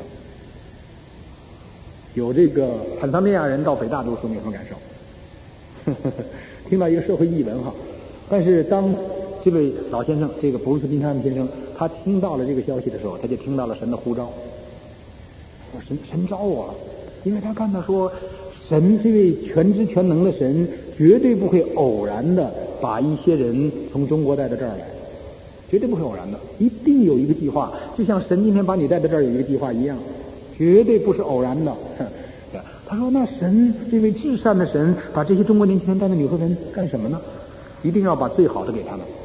有这个坦桑尼亚人到北大读书，你有什么感受？听到一个社会异闻哈。但是当这位老先生，这个布鲁斯宾汉先生，他听到了这个消息的时候，他就听到了神的呼召，说神神召我了，因为他看到说。”神这位全知全能的神绝对不会偶然的把一些人从中国带到这儿来，绝对不会偶然的，一定有一个计划，就像神今天把你带到这儿有一个计划一样，绝对不是偶然的。他说那神这位至善的神把这些中国年轻人带到纽黑文干什么呢？一定要把最好的给他们，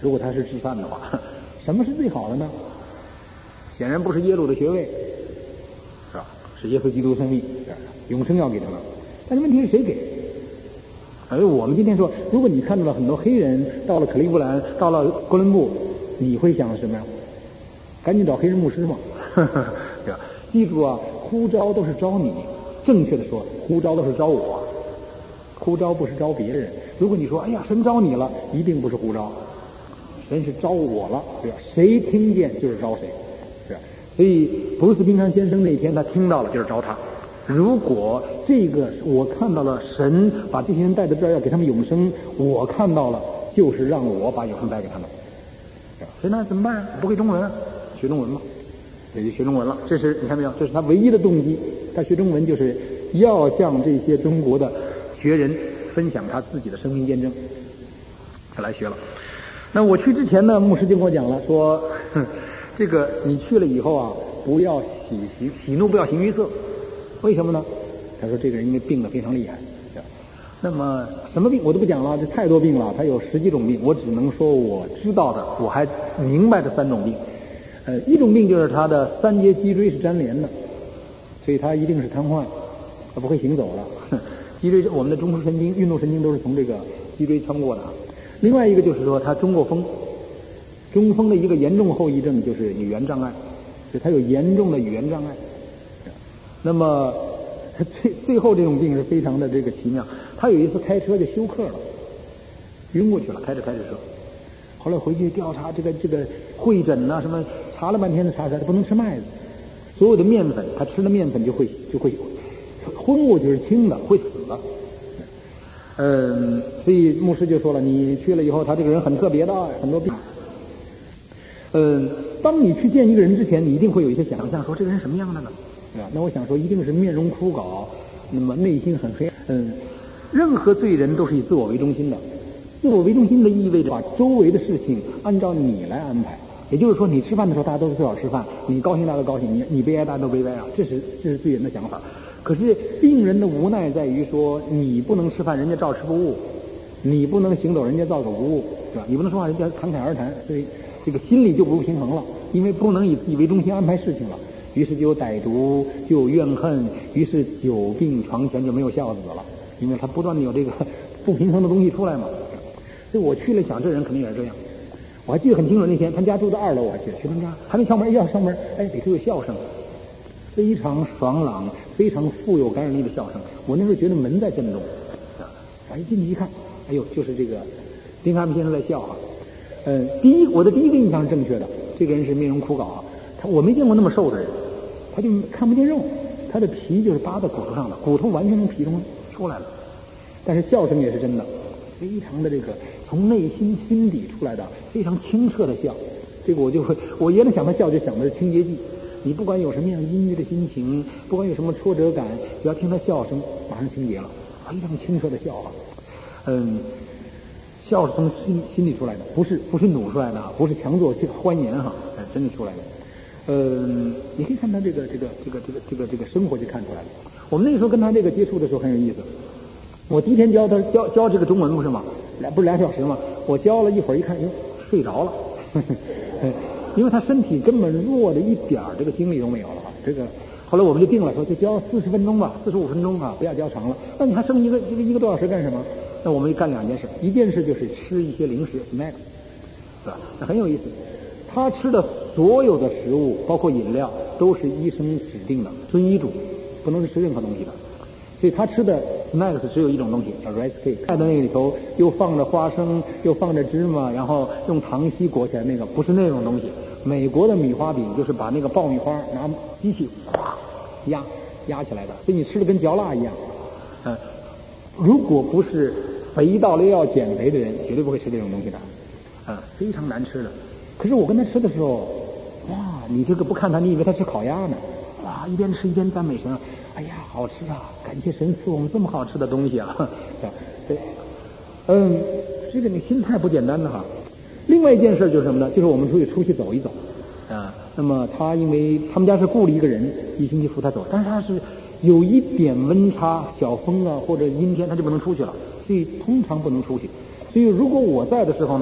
如果他是至善的话，什么是最好的呢？显然不是耶鲁的学位，是吧？是耶稣基督生命，永生要给他们。但是问题是谁给？而我们今天说，如果你看到了很多黑人到了克利夫兰，到了哥伦布，你会想什么呀？赶紧找黑人牧师嘛，对吧？记住啊，呼召都是招你，正确的说，呼召都是招我，呼召不是招别人。如果你说，哎呀，神招你了，一定不是呼召，神是招我了，对吧？谁听见就是招谁，对吧？所以布鲁斯冰川先生那天他听到了，就是招他。如果这个我看到了神把这些人带到这儿要给他们永生，我看到了就是让我把永生带给他们。所以那怎么办？不会中文，学中文嘛，也就学中文了。这是你看没有？这是他唯一的动机。他学中文就是要向这些中国的学人分享他自己的生命见证。他来学了。那我去之前呢，牧师就跟我讲了，说这个你去了以后啊，不要喜喜喜怒不要形于色。为什么呢？他说这个人因为病得非常厉害。那么什么病我都不讲了，这太多病了，他有十几种病，我只能说我知道的，我还明白的三种病。呃，一种病就是他的三节脊椎是粘连的，所以他一定是瘫痪，他不会行走了。脊椎我们的中枢神经、运动神经都是从这个脊椎穿过的。另外一个就是说他中过风，中风的一个严重后遗症就是语言障碍，就他有严重的语言障碍。那么他最最后这种病是非常的这个奇妙，他有一次开车就休克了，晕过去了，开着开着车，后来回去调查这个这个会诊呐、啊、什么，查了半天查出来他不能吃麦子，所有的面粉他吃了面粉就会就会昏过去是轻的，会死的。嗯，所以牧师就说了，你去了以后他这个人很特别的，很多病。嗯，当你去见一个人之前，你一定会有一些想象，说这个人什么样的呢？对吧？那我想说一定是面容枯槁，那么内心很黑。嗯，任何罪人都是以自我为中心的，自我为中心的意味着把周围的事情按照你来安排。也就是说，你吃饭的时候大家都是最好吃饭，你高兴大家都高兴，你你悲哀大家都悲哀啊，这是这是罪人的想法。可是病人的无奈在于说，你不能吃饭，人家照吃不误；你不能行走，人家照走不误，对吧？你不能说话，人家侃侃而谈，所以这个心里就不平衡了，因为不能以自己为中心安排事情了。于是就有歹毒，就有怨恨，于是久病床前就没有孝子了，因为他不断的有这个不平衡的东西出来嘛。所以我去了想，这人肯定也是这样。我还记得很清楚，那天他家住在二楼，我还去去他家，还没敲门，要敲门，哎，里头有笑声，非常爽朗，非常富有感染力的笑声。我那时候觉得门在震动，啊，一进去一看，哎呦，就是这个丁汉明先生在笑啊。嗯，第一，我的第一个印象是正确的，这个人是面容枯槁啊，他我没见过那么瘦的人。他就看不见肉，他的皮就是扒在骨头上的，骨头完全从皮中出来了。但是笑声也是真的，非常的这个从内心心底出来的，非常清澈的笑。这个我就会，我原来想他笑就想的是清洁剂。你不管有什么样阴郁的心情，不管有什么挫折感，只要听他笑声，马上清洁了，非常清澈的笑啊。嗯，笑是从心心里出来的，不是不是努出来的，不是强作欢颜哈，真的出来的。嗯，你可以看他这个这个这个这个这个这个生活就看出来了。我们那个时候跟他这个接触的时候很有意思。我第一天教他教教这个中文不是吗？两不是两小时吗？我教了一会儿，一看哟睡着了，因为他身体根本弱的一点这个精力都没有了。这个后来我们就定了，说就教四十分钟吧，四十五分钟啊，不要教长了。那你还剩一个这个一个多小时干什么？那我们就干两件事，一件事就是吃一些零食 snack， 是吧？那很有意思。他吃的所有的食物，包括饮料，都是医生指定的，遵医嘱，不能吃任何东西的。所以他吃的 snacks 只有一种东西，叫 rice cake， 在那个里头又放着花生，又放着芝麻，然后用糖稀裹起来，那个不是那种东西。美国的米花饼就是把那个爆米花拿机器哗压压起来的，所以你吃的跟嚼蜡一样。嗯，如果不是肥到了要减肥的人，绝对不会吃这种东西的。嗯，非常难吃的。可是我跟他吃的时候，哇，你这个不看他，你以为他吃烤鸭呢？哇，一边吃一边赞美神，哎呀，好吃啊！感谢神赐我们这么好吃的东西啊！对，嗯，这个你心态不简单的哈。另外一件事就是什么呢？就是我们出去出去走一走啊。那么他因为他们家是雇了一个人，一星期扶他走，但是他是有一点温差，小风啊或者阴天，他就不能出去了，所以通常不能出去。所以如果我在的时候呢，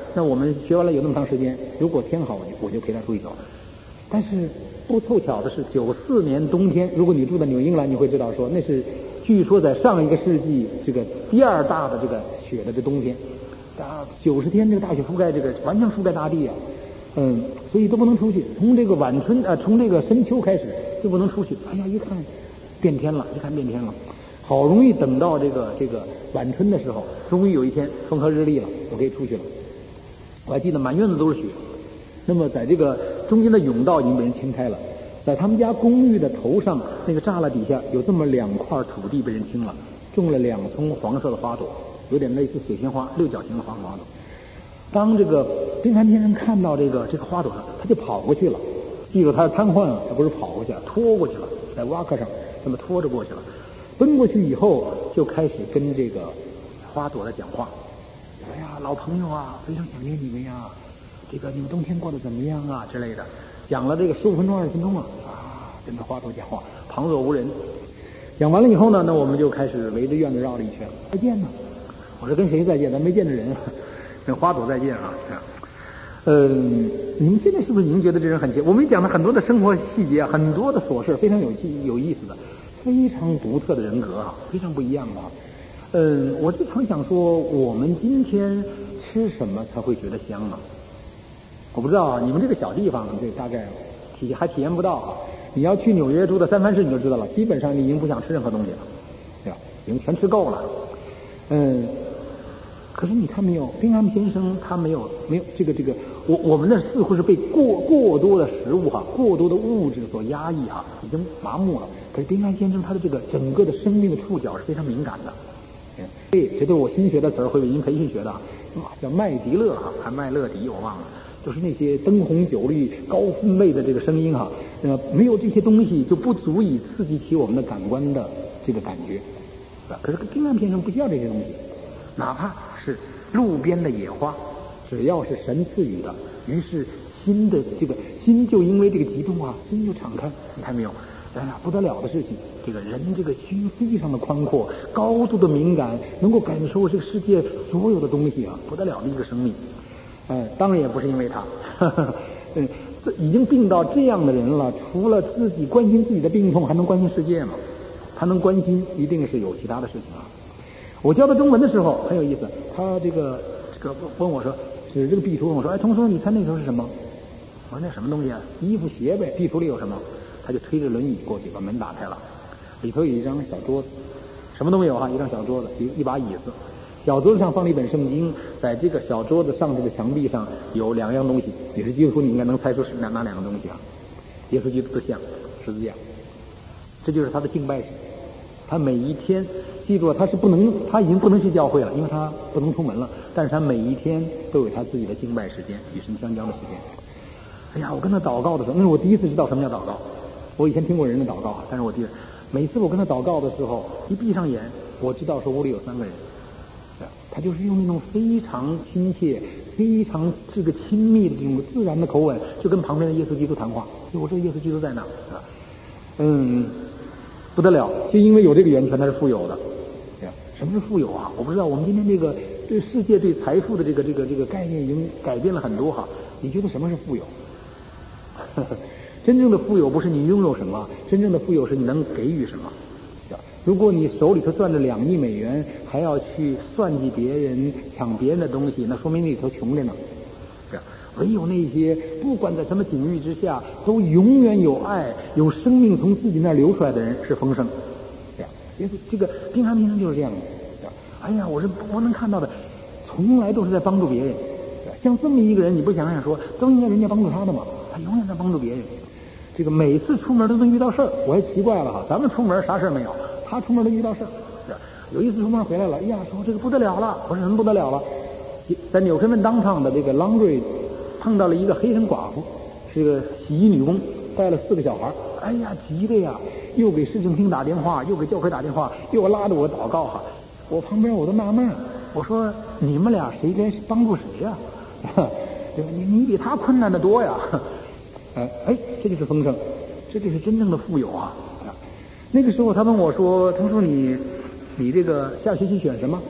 那我们学完了有那么长时间，如果天好，我就我就陪他出去走。但是不凑巧的是，九四年冬天，如果你住在纽英格兰，你会知道说那是据说在上一个世纪这个第二大的这个雪的这冬天，啊，九十天这个大雪覆盖这个完全覆盖大地啊，嗯，所以都不能出去。从这个晚春啊，从这个深秋开始就不能出去。哎呀，一看变天了，一看变天了。好容易等到这个这个晚春的时候，终于有一天风和日丽了，我可以出去了。我还记得满院子都是雪，那么在这个中间的甬道已经被人清开了，在他们家公寓的头上那个栅栏底下有这么两块土地被人清了，种了两丛黄色的花朵，有点类似水仙花，六角形的黄花朵。当这个冰寒先生看到这个这个花朵上，他就跑过去了，记住他是瘫痪了，他不是跑过去了，拖过去了，在挖克上这么拖着过去了。奔过去以后，就开始跟这个花朵在讲话。哎呀，老朋友啊，非常想念你们呀，这个你们冬天过得怎么样啊之类的，讲了这个十五分钟二十分钟啊，啊，跟着花朵讲话，旁若无人。讲完了以后呢，那我们就开始围着院子绕了一圈。再见呢，我说跟谁再见？咱没见着人，跟花朵再见啊。嗯，你们现在是不是已经觉得这人很奇？我们讲了很多的生活细节，很多的琐事，非常有趣有意思的。非常独特的人格啊，非常不一样的啊。嗯，我就常想说，我们今天吃什么才会觉得香呢？我不知道啊，你们这个小地方，这大概体还体验不到啊。你要去纽约住的三藩市，你就知道了，基本上你已经不想吃任何东西了，对吧？已经全吃够了。嗯，可是你看没有，冰汉先生他没有没有这个这个，我我们那似乎是被过过多的食物哈，过多的物质所压抑哈，已经麻木了。可是冰汉先生他的这个整个的生命的触角是非常敏感的。对，这都是我新学的词儿，会为您培训学的啊，叫麦迪勒哈，还麦乐迪我忘了，就是那些灯红酒绿、高分贝的这个声音哈，呃，没有这些东西就不足以刺激起我们的感官的这个感觉，是吧？可是冰汉先生不需要这些东西，哪怕是路边的野花，只要是神赐予的，于是心的这个心就因为这个激动啊，心就敞开，你看没有？哎呀，不得了的事情！这个人这个心非常的宽阔，高度的敏感，能够感受这个世界所有的东西啊，不得了的一个生命。哎，当然也不是因为他，呵呵嗯，这已经病到这样的人了，除了自己关心自己的病痛，还能关心世界吗？他能关心，一定是有其他的事情啊。我教他中文的时候很有意思，他这个这个问我说，指这个壁橱问我说，哎，同学，你猜那时候是什么？我说那什么东西啊？衣服鞋呗。壁橱里有什么？他就推着轮椅过去，把门打开了，里头有一张小桌子，什么都没有哈，一张小桌子，一一把椅子，小桌子上放了一本圣经，在这个小桌子上这个墙壁上有两样东西，也是基督徒，你应该能猜出是哪哪两个东西啊？耶稣基督的像，十字架，这就是他的敬拜史。他每一天，记住了，他是不能，他已经不能去教会了，因为他不能出门了，但是他每一天都有他自己的敬拜时间，与神相交的时间。哎呀，我跟他祷告的时候，那是我第一次知道什么叫祷告。我以前听过人的祷告，但是我记得每次我跟他祷告的时候，一闭上眼，我知道说屋里有三个人，他就是用那种非常亲切、非常这个亲密的这种自然的口吻，就跟旁边的耶稣基督谈话。我这耶稣基督在哪？啊，嗯，不得了，就因为有这个源泉，他是富有的。什么是富有啊？我不知道。我们今天这个对世界对财富的这个这个这个概念已经改变了很多哈。你觉得什么是富有？真正的富有不是你拥有什么，真正的富有是你能给予什么。如果你手里头攥着两亿美元，还要去算计别人、抢别人的东西，那说明你里头穷着呢。唯有那些不管在什么境遇之下，都永远有爱、有生命从自己那儿流出来的人是丰盛。因为这个冰寒先生就是这样的。哎呀，我是我能看到的，从来都是在帮助别人。像这么一个人，你不想想说，都应该人家帮助他的嘛？他永远在帮助别人。这个每次出门都能遇到事儿，我还奇怪了哈，咱们出门啥事儿没有，他出门都遇到事儿。有一次出门回来了，哎呀，说这个不得了了，我说什么不得了了？在纽肯文当场的这个 laundry 碰到了一个黑人寡妇，是个洗衣女工，带了四个小孩，哎呀，急的呀，又给市政厅打电话，又给教会打电话，又拉着我祷告哈。我旁边我都纳闷，我说你们俩谁该帮助谁呀？你你比他困难的多呀。哎哎，这就是丰盛，这就是真正的富有啊！那个时候他问我说：“他说你你这个下学期选什么？”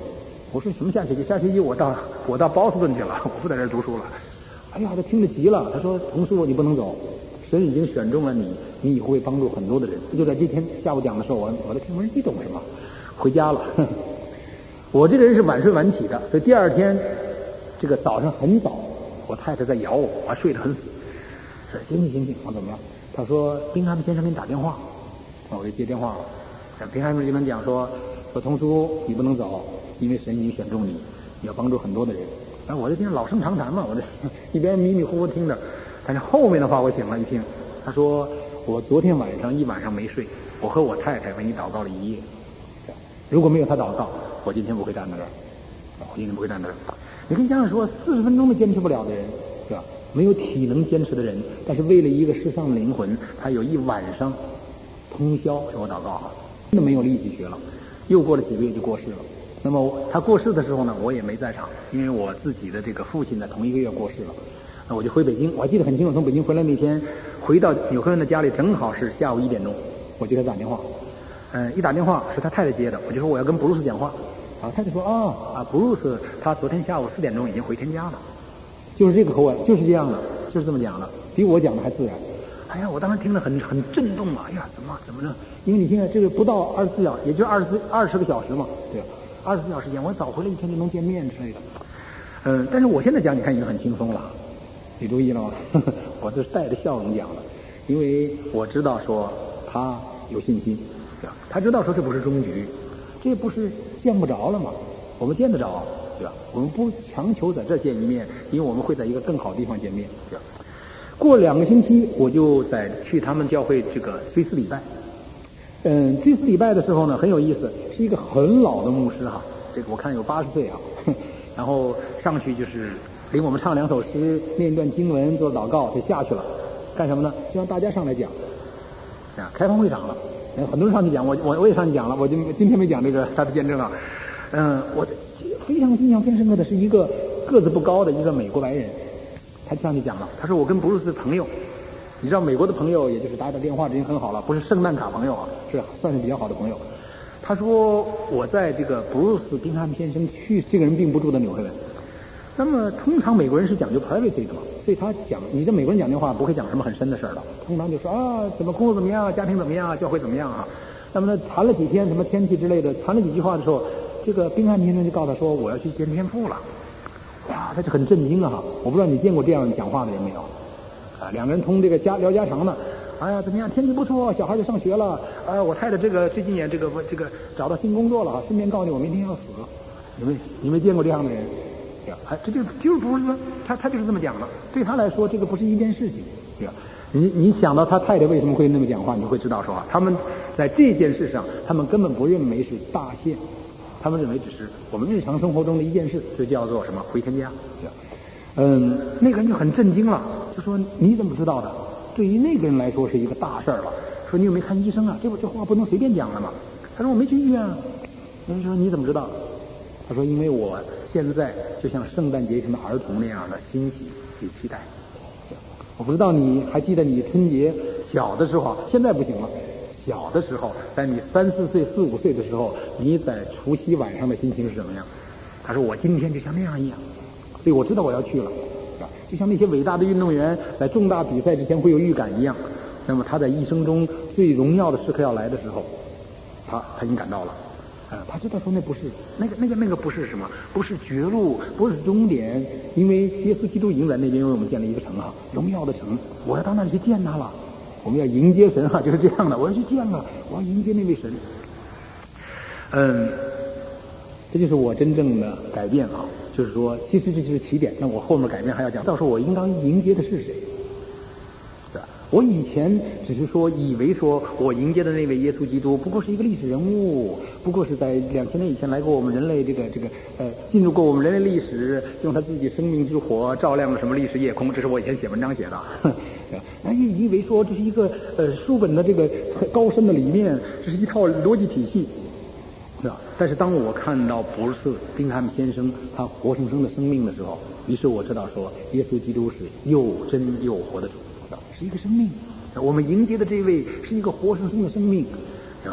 我说什么下学期？下学期我到我到波士顿去了，我不在这儿读书了。哎呀，他听着急了，他说：“童叔，你不能走，神已经选中了你，你以后会帮助很多的人。”就在这天下午讲的时候，我我在听，我说你懂什么？回家了。我这个人是晚睡晚起的，所以第二天这个早上很早，我太太在摇我，我睡得很死。说醒醒醒醒，我怎么了？他说宾汉先生给你打电话，我就接电话了。宾汉先生就跟讲说说童叔，你不能走，因为神已经选中你，你要帮助很多的人。然后我这听老生常谈嘛，我这一边迷迷糊糊听着，但是后面的话我醒了一听，他说我昨天晚上一晚上没睡，我和我太太为你祷告了一夜。如果没有他祷告，我今天不会站在这儿，我今天不会站在这儿。你可以这样说，四十分钟都坚持不了的人，是吧？没有体能坚持的人，但是为了一个世上的灵魂，他有一晚上通宵给我祷告哈，真的没有力气学了。又过了几个月就过世了。那么他过世的时候呢，我也没在场，因为我自己的这个父亲在同一个月过世了。那我就回北京，我还记得很清楚，从北京回来那天，回到纽克人的家里，正好是下午一点钟，我就给他打电话。嗯，一打电话是他太太接的，我就说我要跟布鲁斯讲话。啊，太太说啊啊，布鲁斯他昨天下午四点钟已经回天家了，就是这个口吻，就是这样的，就是这么讲的，比我讲的还自然。哎呀，我当时听了很很震动啊！哎呀，怎么怎么着？因为你现在这个不到二十四小时，也就二十二十个小时嘛，对吧？二十四小时间，我早回来一天就能见面之类的。嗯，但是我现在讲，你看已经很轻松了，你注意了吗？我这是带着笑容讲的，因为我知道说他有信心，对吧？他知道说这不是终局，这不是见不着了吗？我们见得着，对吧？我们不强求在这见一面，因为我们会在一个更好的地方见面，对吧？过两个星期，我就在去他们教会这个追思礼拜。嗯，追思礼拜的时候呢，很有意思，是一个很老的牧师哈，这个我看有八十岁啊。然后上去就是领我们唱两首诗，念一段经文，做祷告，就下去了。干什么呢？就让大家上来讲，啊，开放会场了。很多人上去讲，我我我也上去讲了，我就今天没讲这个他的见证啊。嗯，我非常印象非常深刻的是一个个子不高的一个美国白人。他上去讲了，他说我跟布鲁斯朋友，你知道美国的朋友也就是打打电话已经很好了，不是圣诞卡朋友啊，是算是比较好的朋友。他说我在这个布鲁斯宾汉先生去，这个人并不住在纽黑文。那么通常美国人是讲究 privacy 的嘛，所以他讲你的美国人讲电话不会讲什么很深的事儿的，通常就说啊怎么工作怎么样，家庭怎么样，教会怎么样啊。那么呢谈了几天什么天气之类的，谈了几句话的时候，这个宾汉先生就告诉他说我要去见天父了。哇，他就很震惊啊！我不知道你见过这样讲话的人没有？啊，两个人通这个家聊家常呢。哎呀，怎么样？天气不错，小孩就上学了。哎，我太太这个最近也这个这个找到新工作了哈，顺便告诉你，我明天要死。你没你没见过这样的人？哎，这就就是不是说他他就是这么讲的。对他来说，这个不是一件事情，对吧？你你想到他太太为什么会那么讲话，你就会知道说啊，他们在这件事上，他们根本不认为是大限。他们认为只是我们日常生活中的一件事，就叫做什么回天家。嗯，那个人就很震惊了，就说你怎么知道的？对于那个人来说是一个大事儿了。说你有没有看医生啊？这这话不能随便讲的嘛。他说我没去医院啊。人说你怎么知道？他说因为我现在就像圣诞节上的儿童那样的欣喜与期待。我不知道你还记得你春节小的时候，现在不行了。小的时候，在你三四岁、四五岁的时候，你在除夕晚上的心情是什么样？他说：“我今天就像那样一样，所以我知道我要去了，是吧？就像那些伟大的运动员在重大比赛之前会有预感一样。那么他在一生中最荣耀的时刻要来的时候，他他已经感到了。啊，他知道说那不是那个那个那个不是什么，不是绝路，不是终点，因为耶稣基督已经在那边为我们建了一个城哈，荣耀的城，我要到那里去见他了。”我们要迎接神哈，就是这样的。我要去见了，我要迎接那位神。嗯，这就是我真正的改变啊，就是说，其实这就是起点。那我后面改变还要讲，到时候我应当迎接的是谁？是吧？我以前只是说，以为说我迎接的那位耶稣基督，不过是一个历史人物，不过是在两千年以前来过我们人类这个这个呃，进入过我们人类历史，用他自己生命之火照亮了什么历史夜空。这是我以前写文章写的。哎，以为说这是一个呃书本的这个高深的理念，这是一套逻辑体系，是吧？但是当我看到布鲁斯宾汉先生他活生生的生命的时候，于是我知道说，耶稣基督是又真又活的主，是吧？是一个生命。我们迎接的这位是一个活生生的生命，是吧？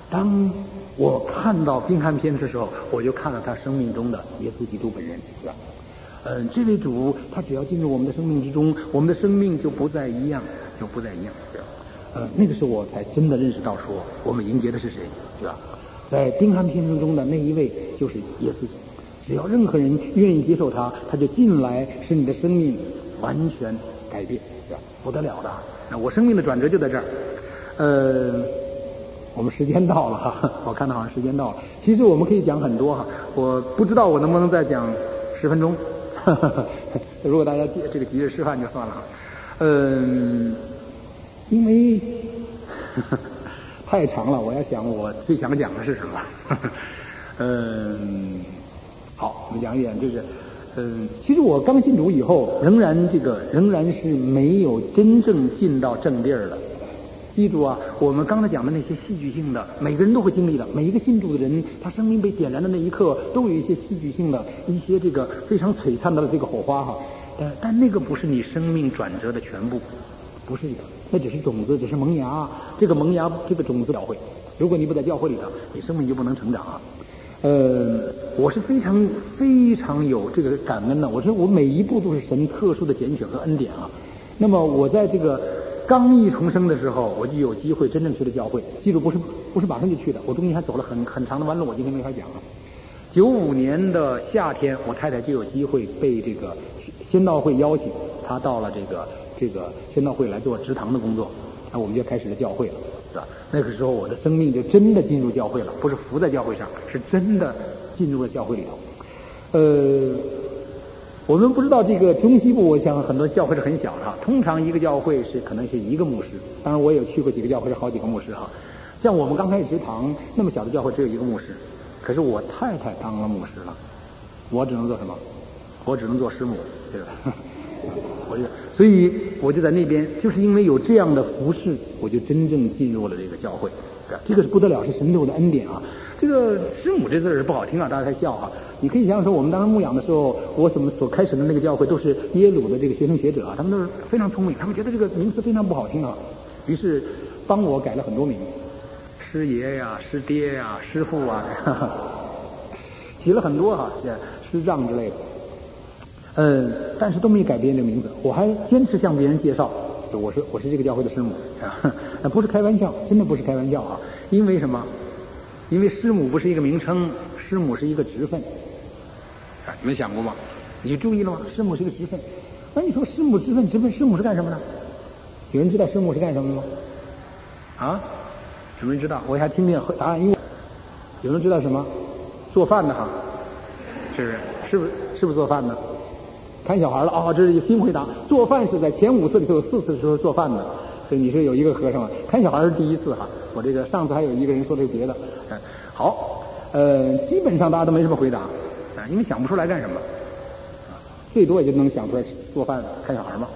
当我看到宾汉篇的时候，我就看到他生命中的耶稣基督本人，是吧？嗯、呃，这位主他只要进入我们的生命之中，我们的生命就不再一样，就不再一样，是吧？呃，那个时候我才真的认识到说，我们迎接的是谁，是吧？在宾汉篇中的那一位就是耶稣基督。只要任何人愿意接受他，他就进来，使你的生命完全改变，是吧？不得了的。那我生命的转折就在这儿。呃，我们时间到了哈，我看到好像时间到了。其实我们可以讲很多哈，我不知道我能不能再讲十分钟。如果大家这个急着吃饭就算了哈。嗯、呃，因为太长了，我要想我最想讲的是什么。嗯。好，我们讲一点，就是，嗯，其实我刚信主以后，仍然这个仍然是没有真正进到正地儿的。记住啊，我们刚才讲的那些戏剧性的，每个人都会经历的。每一个信主的人，他生命被点燃的那一刻，都有一些戏剧性的、一些这个非常璀璨的这个火花哈。但但那个不是你生命转折的全部，不是的，那只是种子，只是萌芽。这个萌芽，这个种子教会，如果你不在教会里头，你生命就不能成长啊。呃，我是非常非常有这个感恩的。我说我每一步都是神特殊的拣选和恩典啊。那么我在这个刚一重生的时候，我就有机会真正去了教会。记住，不是不是马上就去的，我中间还走了很很长的弯路，我今天没法讲了。九五年的夏天，我太太就有机会被这个宣道会邀请，她到了这个这个宣道会来做职堂的工作，那我们就开始了教会了。是吧？那个时候我的生命就真的进入教会了，不是浮在教会上，是真的进入了教会里头。呃，我们不知道这个中西部，我想很多教会是很小的哈，通常一个教会是可能是一个牧师，当然我也有去过几个教会是好几个牧师哈。像我们刚开始职堂那么小的教会只有一个牧师，可是我太太当了牧师了，我只能做什么？我只能做师母，对吧？我就所以我就在那边，就是因为有这样的服侍，我就真正进入了这个教会。这个是不得了，是神对我的恩典啊！这个师母这字儿不好听啊，大家在笑哈。你可以想想说，我们当时牧养的时候，我怎么所开始的那个教会都是耶鲁的这个学生学者啊，他们都是非常聪明，他们觉得这个名词非常不好听啊，于是帮我改了很多名，师爷呀、师爹呀、师父啊，哈哈起了很多哈、啊，师丈之类的。嗯，但是都没改变这个名字，我还坚持向别人介绍，我是我是这个教会的师母啊，不是开玩笑，真的不是开玩笑啊！因为什么？因为师母不是一个名称，师母是一个职分啊，你们想过吗？你注意了吗？师母是一个职分。那你说师母职分，职分师母是干什么呢？有人知道师母是干什么的吗？啊？有人知道？我还听听答案，因为有人知道什么？做饭的哈，是不是？是不是？是不是做饭的？看小孩了哦，这是一个新回答。做饭是在前五次里头有四次的时候做饭的，所以你是有一个和尚。看小孩是第一次哈。我这个上次还有一个人说这个别的。嗯，好，呃，基本上大家都没什么回答啊，因为想不出来干什么，最多也就能想出来做饭、看小孩嘛。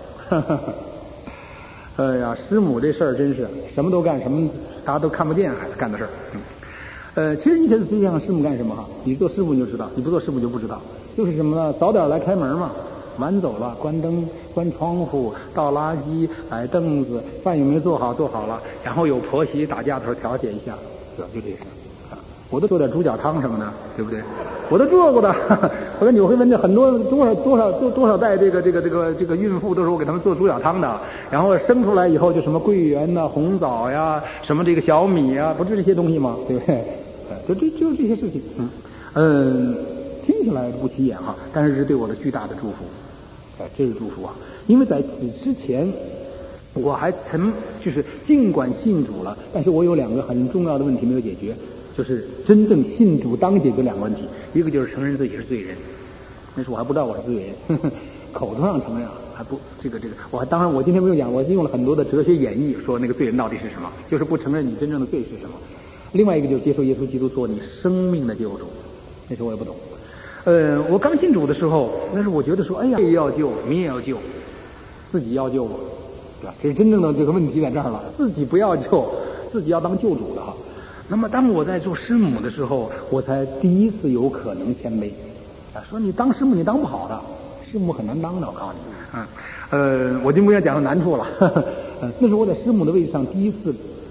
哎呀，师母这事儿真是什么都干，什么大家都看不见，还是干的事儿。嗯，呃，其实你可以仔细想师母干什么哈？你做师母你就知道，你不做师母就不知道。就是什么呢？早点来开门嘛，晚走了，关灯、关窗户、倒垃圾、摆凳子，饭有没有做好？做好了，然后有婆媳打架的时候调解一下，是吧？就这事啊。我都做点猪脚汤什么的，对不对？我都做过的。我跟你会问这很多多少多少多多少代这个这个这个这个孕妇都是我给他们做猪脚汤的，然后生出来以后就什么桂圆呐、红枣呀、什么这个小米呀，不是这些东西吗？对不对？就这就是这些事情。嗯嗯。听起来不起眼哈，但是是对我的巨大的祝福，哎，这是祝福啊！因为在此之前，我还曾就是尽管信主了，但是我有两个很重要的问题没有解决，就是真正信主当解决两个问题，一个就是承认自己是罪人，那时候我还不知道我是罪人，呵呵口头上承认啊，还不这个这个，我还当然我今天没有讲，我用了很多的哲学演绎，说那个罪人到底是什么，就是不承认你真正的罪是什么。另外一个就是接受耶稣基督做你生命的救主，那时候我也不懂。呃，我刚信主的时候，那时候我觉得说，哎呀，也要救，民也要救，自己要救，对吧？这是真正的这个问题在这儿了，自己不要救，自己要当救主的哈。那么当我在做师母的时候，我才第一次有可能谦卑啊，说你当师母你当不好的，师母很难当的，我告诉你，嗯，呃，我就不要讲到难处了。呵呵呃，那是我在师母的位置上第一次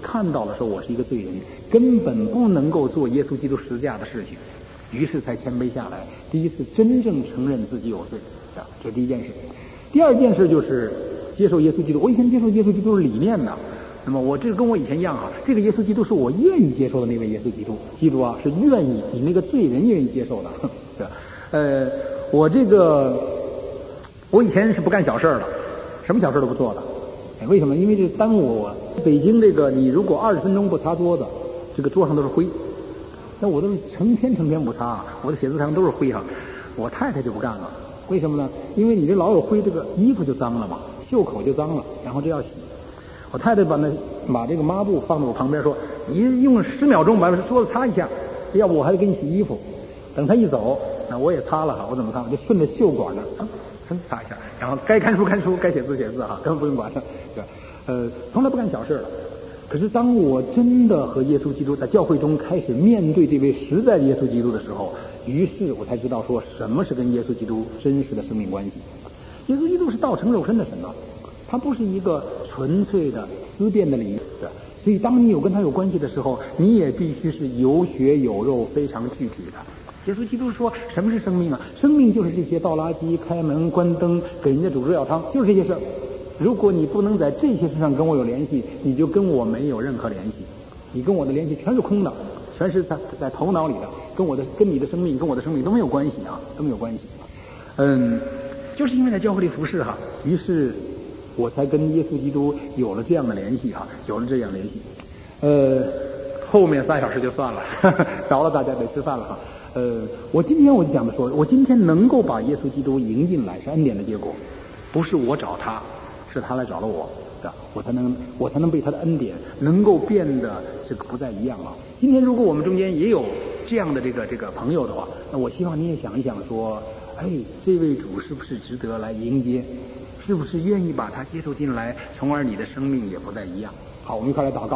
看到了说我是一个罪人，根本不能够做耶稣基督十字架的事情，于是才谦卑下来，第一次真正承认自己有罪，这是第一件事。第二件事就是接受耶稣基督。我以前接受耶稣基督是理念的，那么我这跟我以前一样啊，这个耶稣基督是我愿意接受的那位耶稣基督，记住啊，是愿意，比那个罪人愿意接受的。对，呃，我这个我以前是不干小事了，什么小事都不做的。哎，为什么？因为这耽误我。北京这个，你如果二十分钟不擦桌子，这个桌上都是灰。那我都是成天成天不擦，我的写字台上都是灰哈。我太太就不干了，为什么呢？因为你这老有灰，这个衣服就脏了嘛，袖口就脏了，然后这要洗。我太太把那把这个抹布放在我旁边说：“你用十秒钟把桌子擦一下，要不我还得给你洗衣服。”等他一走，那我也擦了哈，我怎么擦？我就顺着袖管那儿，嗯，擦一下，然后该看书看书，该写字写字哈，根本不用管了，对吧？呃，从来不干小事了。可是当我真的和耶稣基督在教会中开始面对这位实在的耶稣基督的时候，于是我才知道说什么是跟耶稣基督真实的生命关系。耶稣基督是道成肉身的神啊，他不是一个纯粹的思辨的理论，所以当你有跟他有关系的时候，你也必须是有血有肉，非常具体的。耶稣基督说什么是生命啊？生命就是这些倒垃圾、开门、关灯、给人家煮热药汤，就是这些事。如果你不能在这些事上跟我有联系，你就跟我没有任何联系，你跟我的联系全是空的，全是在在头脑里的，跟我的跟你的生命跟我的生命都没有关系啊，都没有关系。嗯，就是因为在教会里服侍哈，于是我才跟耶稣基督有了这样的联系哈，有了这样的联系。呃，后面三小时就算了，着了大家得吃饭了哈。呃，我今天我就讲的说，我今天能够把耶稣基督迎进来是恩典的结果，不是我找他。是他来找了我，我才能我才能被他的恩典能够变得这个不再一样了。今天如果我们中间也有这样的这个这个朋友的话，那我希望你也想一想说，哎，这位主是不是值得来迎接？是不是愿意把他接受进来，从而你的生命也不再一样？好，我们一块来祷告。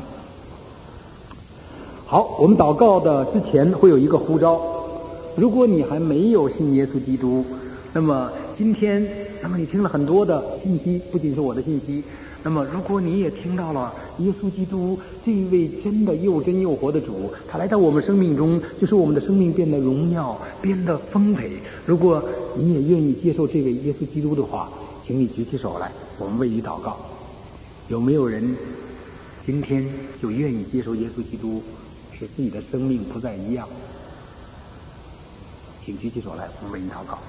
好，我们祷告的之前会有一个呼召，如果你还没有信耶稣基督，那么今天。那么你听了很多的信息，不仅是我的信息，那么如果你也听到了耶稣基督这一位真的又真又活的主，他来到我们生命中，就是我们的生命变得荣耀，变得丰沛。如果你也愿意接受这位耶稣基督的话，请你举起手来，我们为你祷告。有没有人今天就愿意接受耶稣基督，使自己的生命不再一样？请举起手来，我们为你祷告。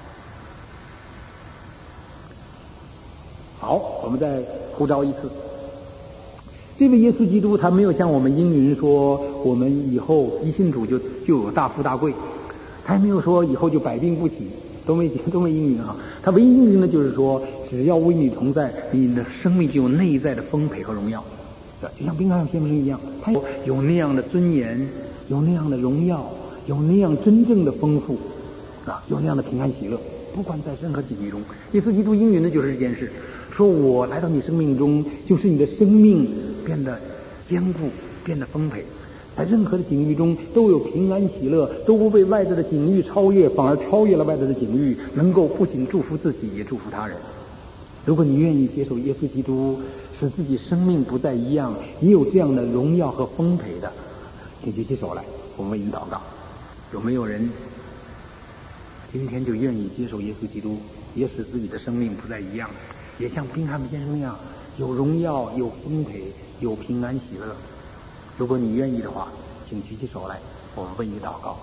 好，我们再呼召一次。这位耶稣基督他没有像我们应允说我们以后一信主就就有大富大贵，他也没有说以后就百病不起，都没都没应允啊。他唯一应允的就是说，只要为你同在，你的生命就有内在的丰沛和荣耀，就像冰河先生一样，他有有那样的尊严，有那样的荣耀，有那样真正的丰富啊，有那样的平安喜乐，不管在任何境遇中。耶稣基督应允的就是这件事，说我来到你生命中，就是你的生命变得坚固，变得丰沛，在任何的境遇中都有平安喜乐，都不被外在的境遇超越，反而超越了外在的境遇，能够不仅祝福自己，也祝福他人。如果你愿意接受耶稣基督，使自己生命不再一样，也有这样的荣耀和丰沛的，请举起手来，我们为你祷告。有没有人今天就愿意接受耶稣基督，也使自己的生命不再一样，也像宾汉姆先生那样有荣耀，有丰沛，有平安喜乐？如果你愿意的话，请举起手来，我们为你祷告。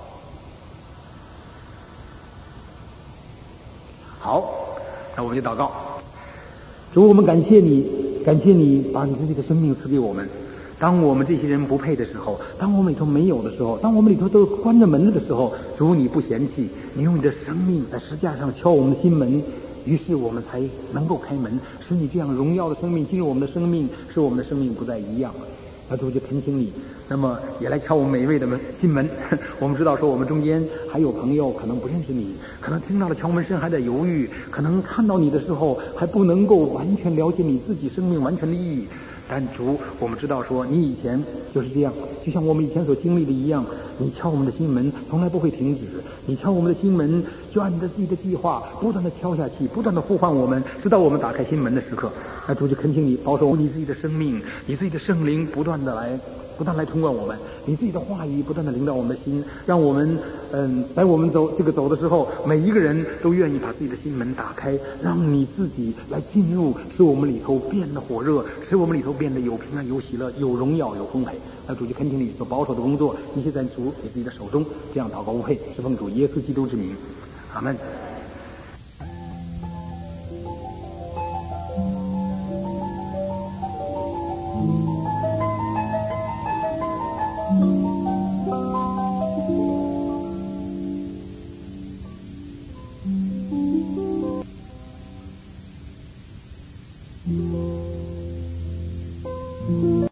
好，那我们就祷告。主，我们感谢你，感谢你把你自己的生命赐给我们。当我们这些人不配的时候，当我们里头没有的时候，当我们里头都关着门了的时候，主你不嫌弃，你用你的生命在石架上敲我们的心门，于是我们才能够开门，使你这样荣耀的生命进入我们的生命，使我们的生命不再一样。那主就恳请你，那么也来敲我们每一位的门进门。我们知道说我们中间还有朋友可能不认识你，可能听到了敲门声还在犹豫，可能看到你的时候还不能够完全了解你自己生命完全的意义。但主，我们知道说你以前就是这样，就像我们以前所经历的一样，你敲我们的心门从来不会停止，你敲我们的心门就按照自己的计划不断的敲下去，不断的呼唤我们，直到我们打开心门的时刻。 那主就恳请你保守你自己的生命，你自己的圣灵不断的来不断来通过我们，你自己的话语不断的领导我们的心，让我们嗯，在我们走这个走的时候，每一个人都愿意把自己的心门打开，让你自己来进入，使我们里头变得火热，使我们里头变得有平安、有喜乐、有荣耀、有丰沛。那主就恳请你所保守的工作，一切在主给自己的手中，这样祷告无配，是奉主耶稣基督之名，阿门。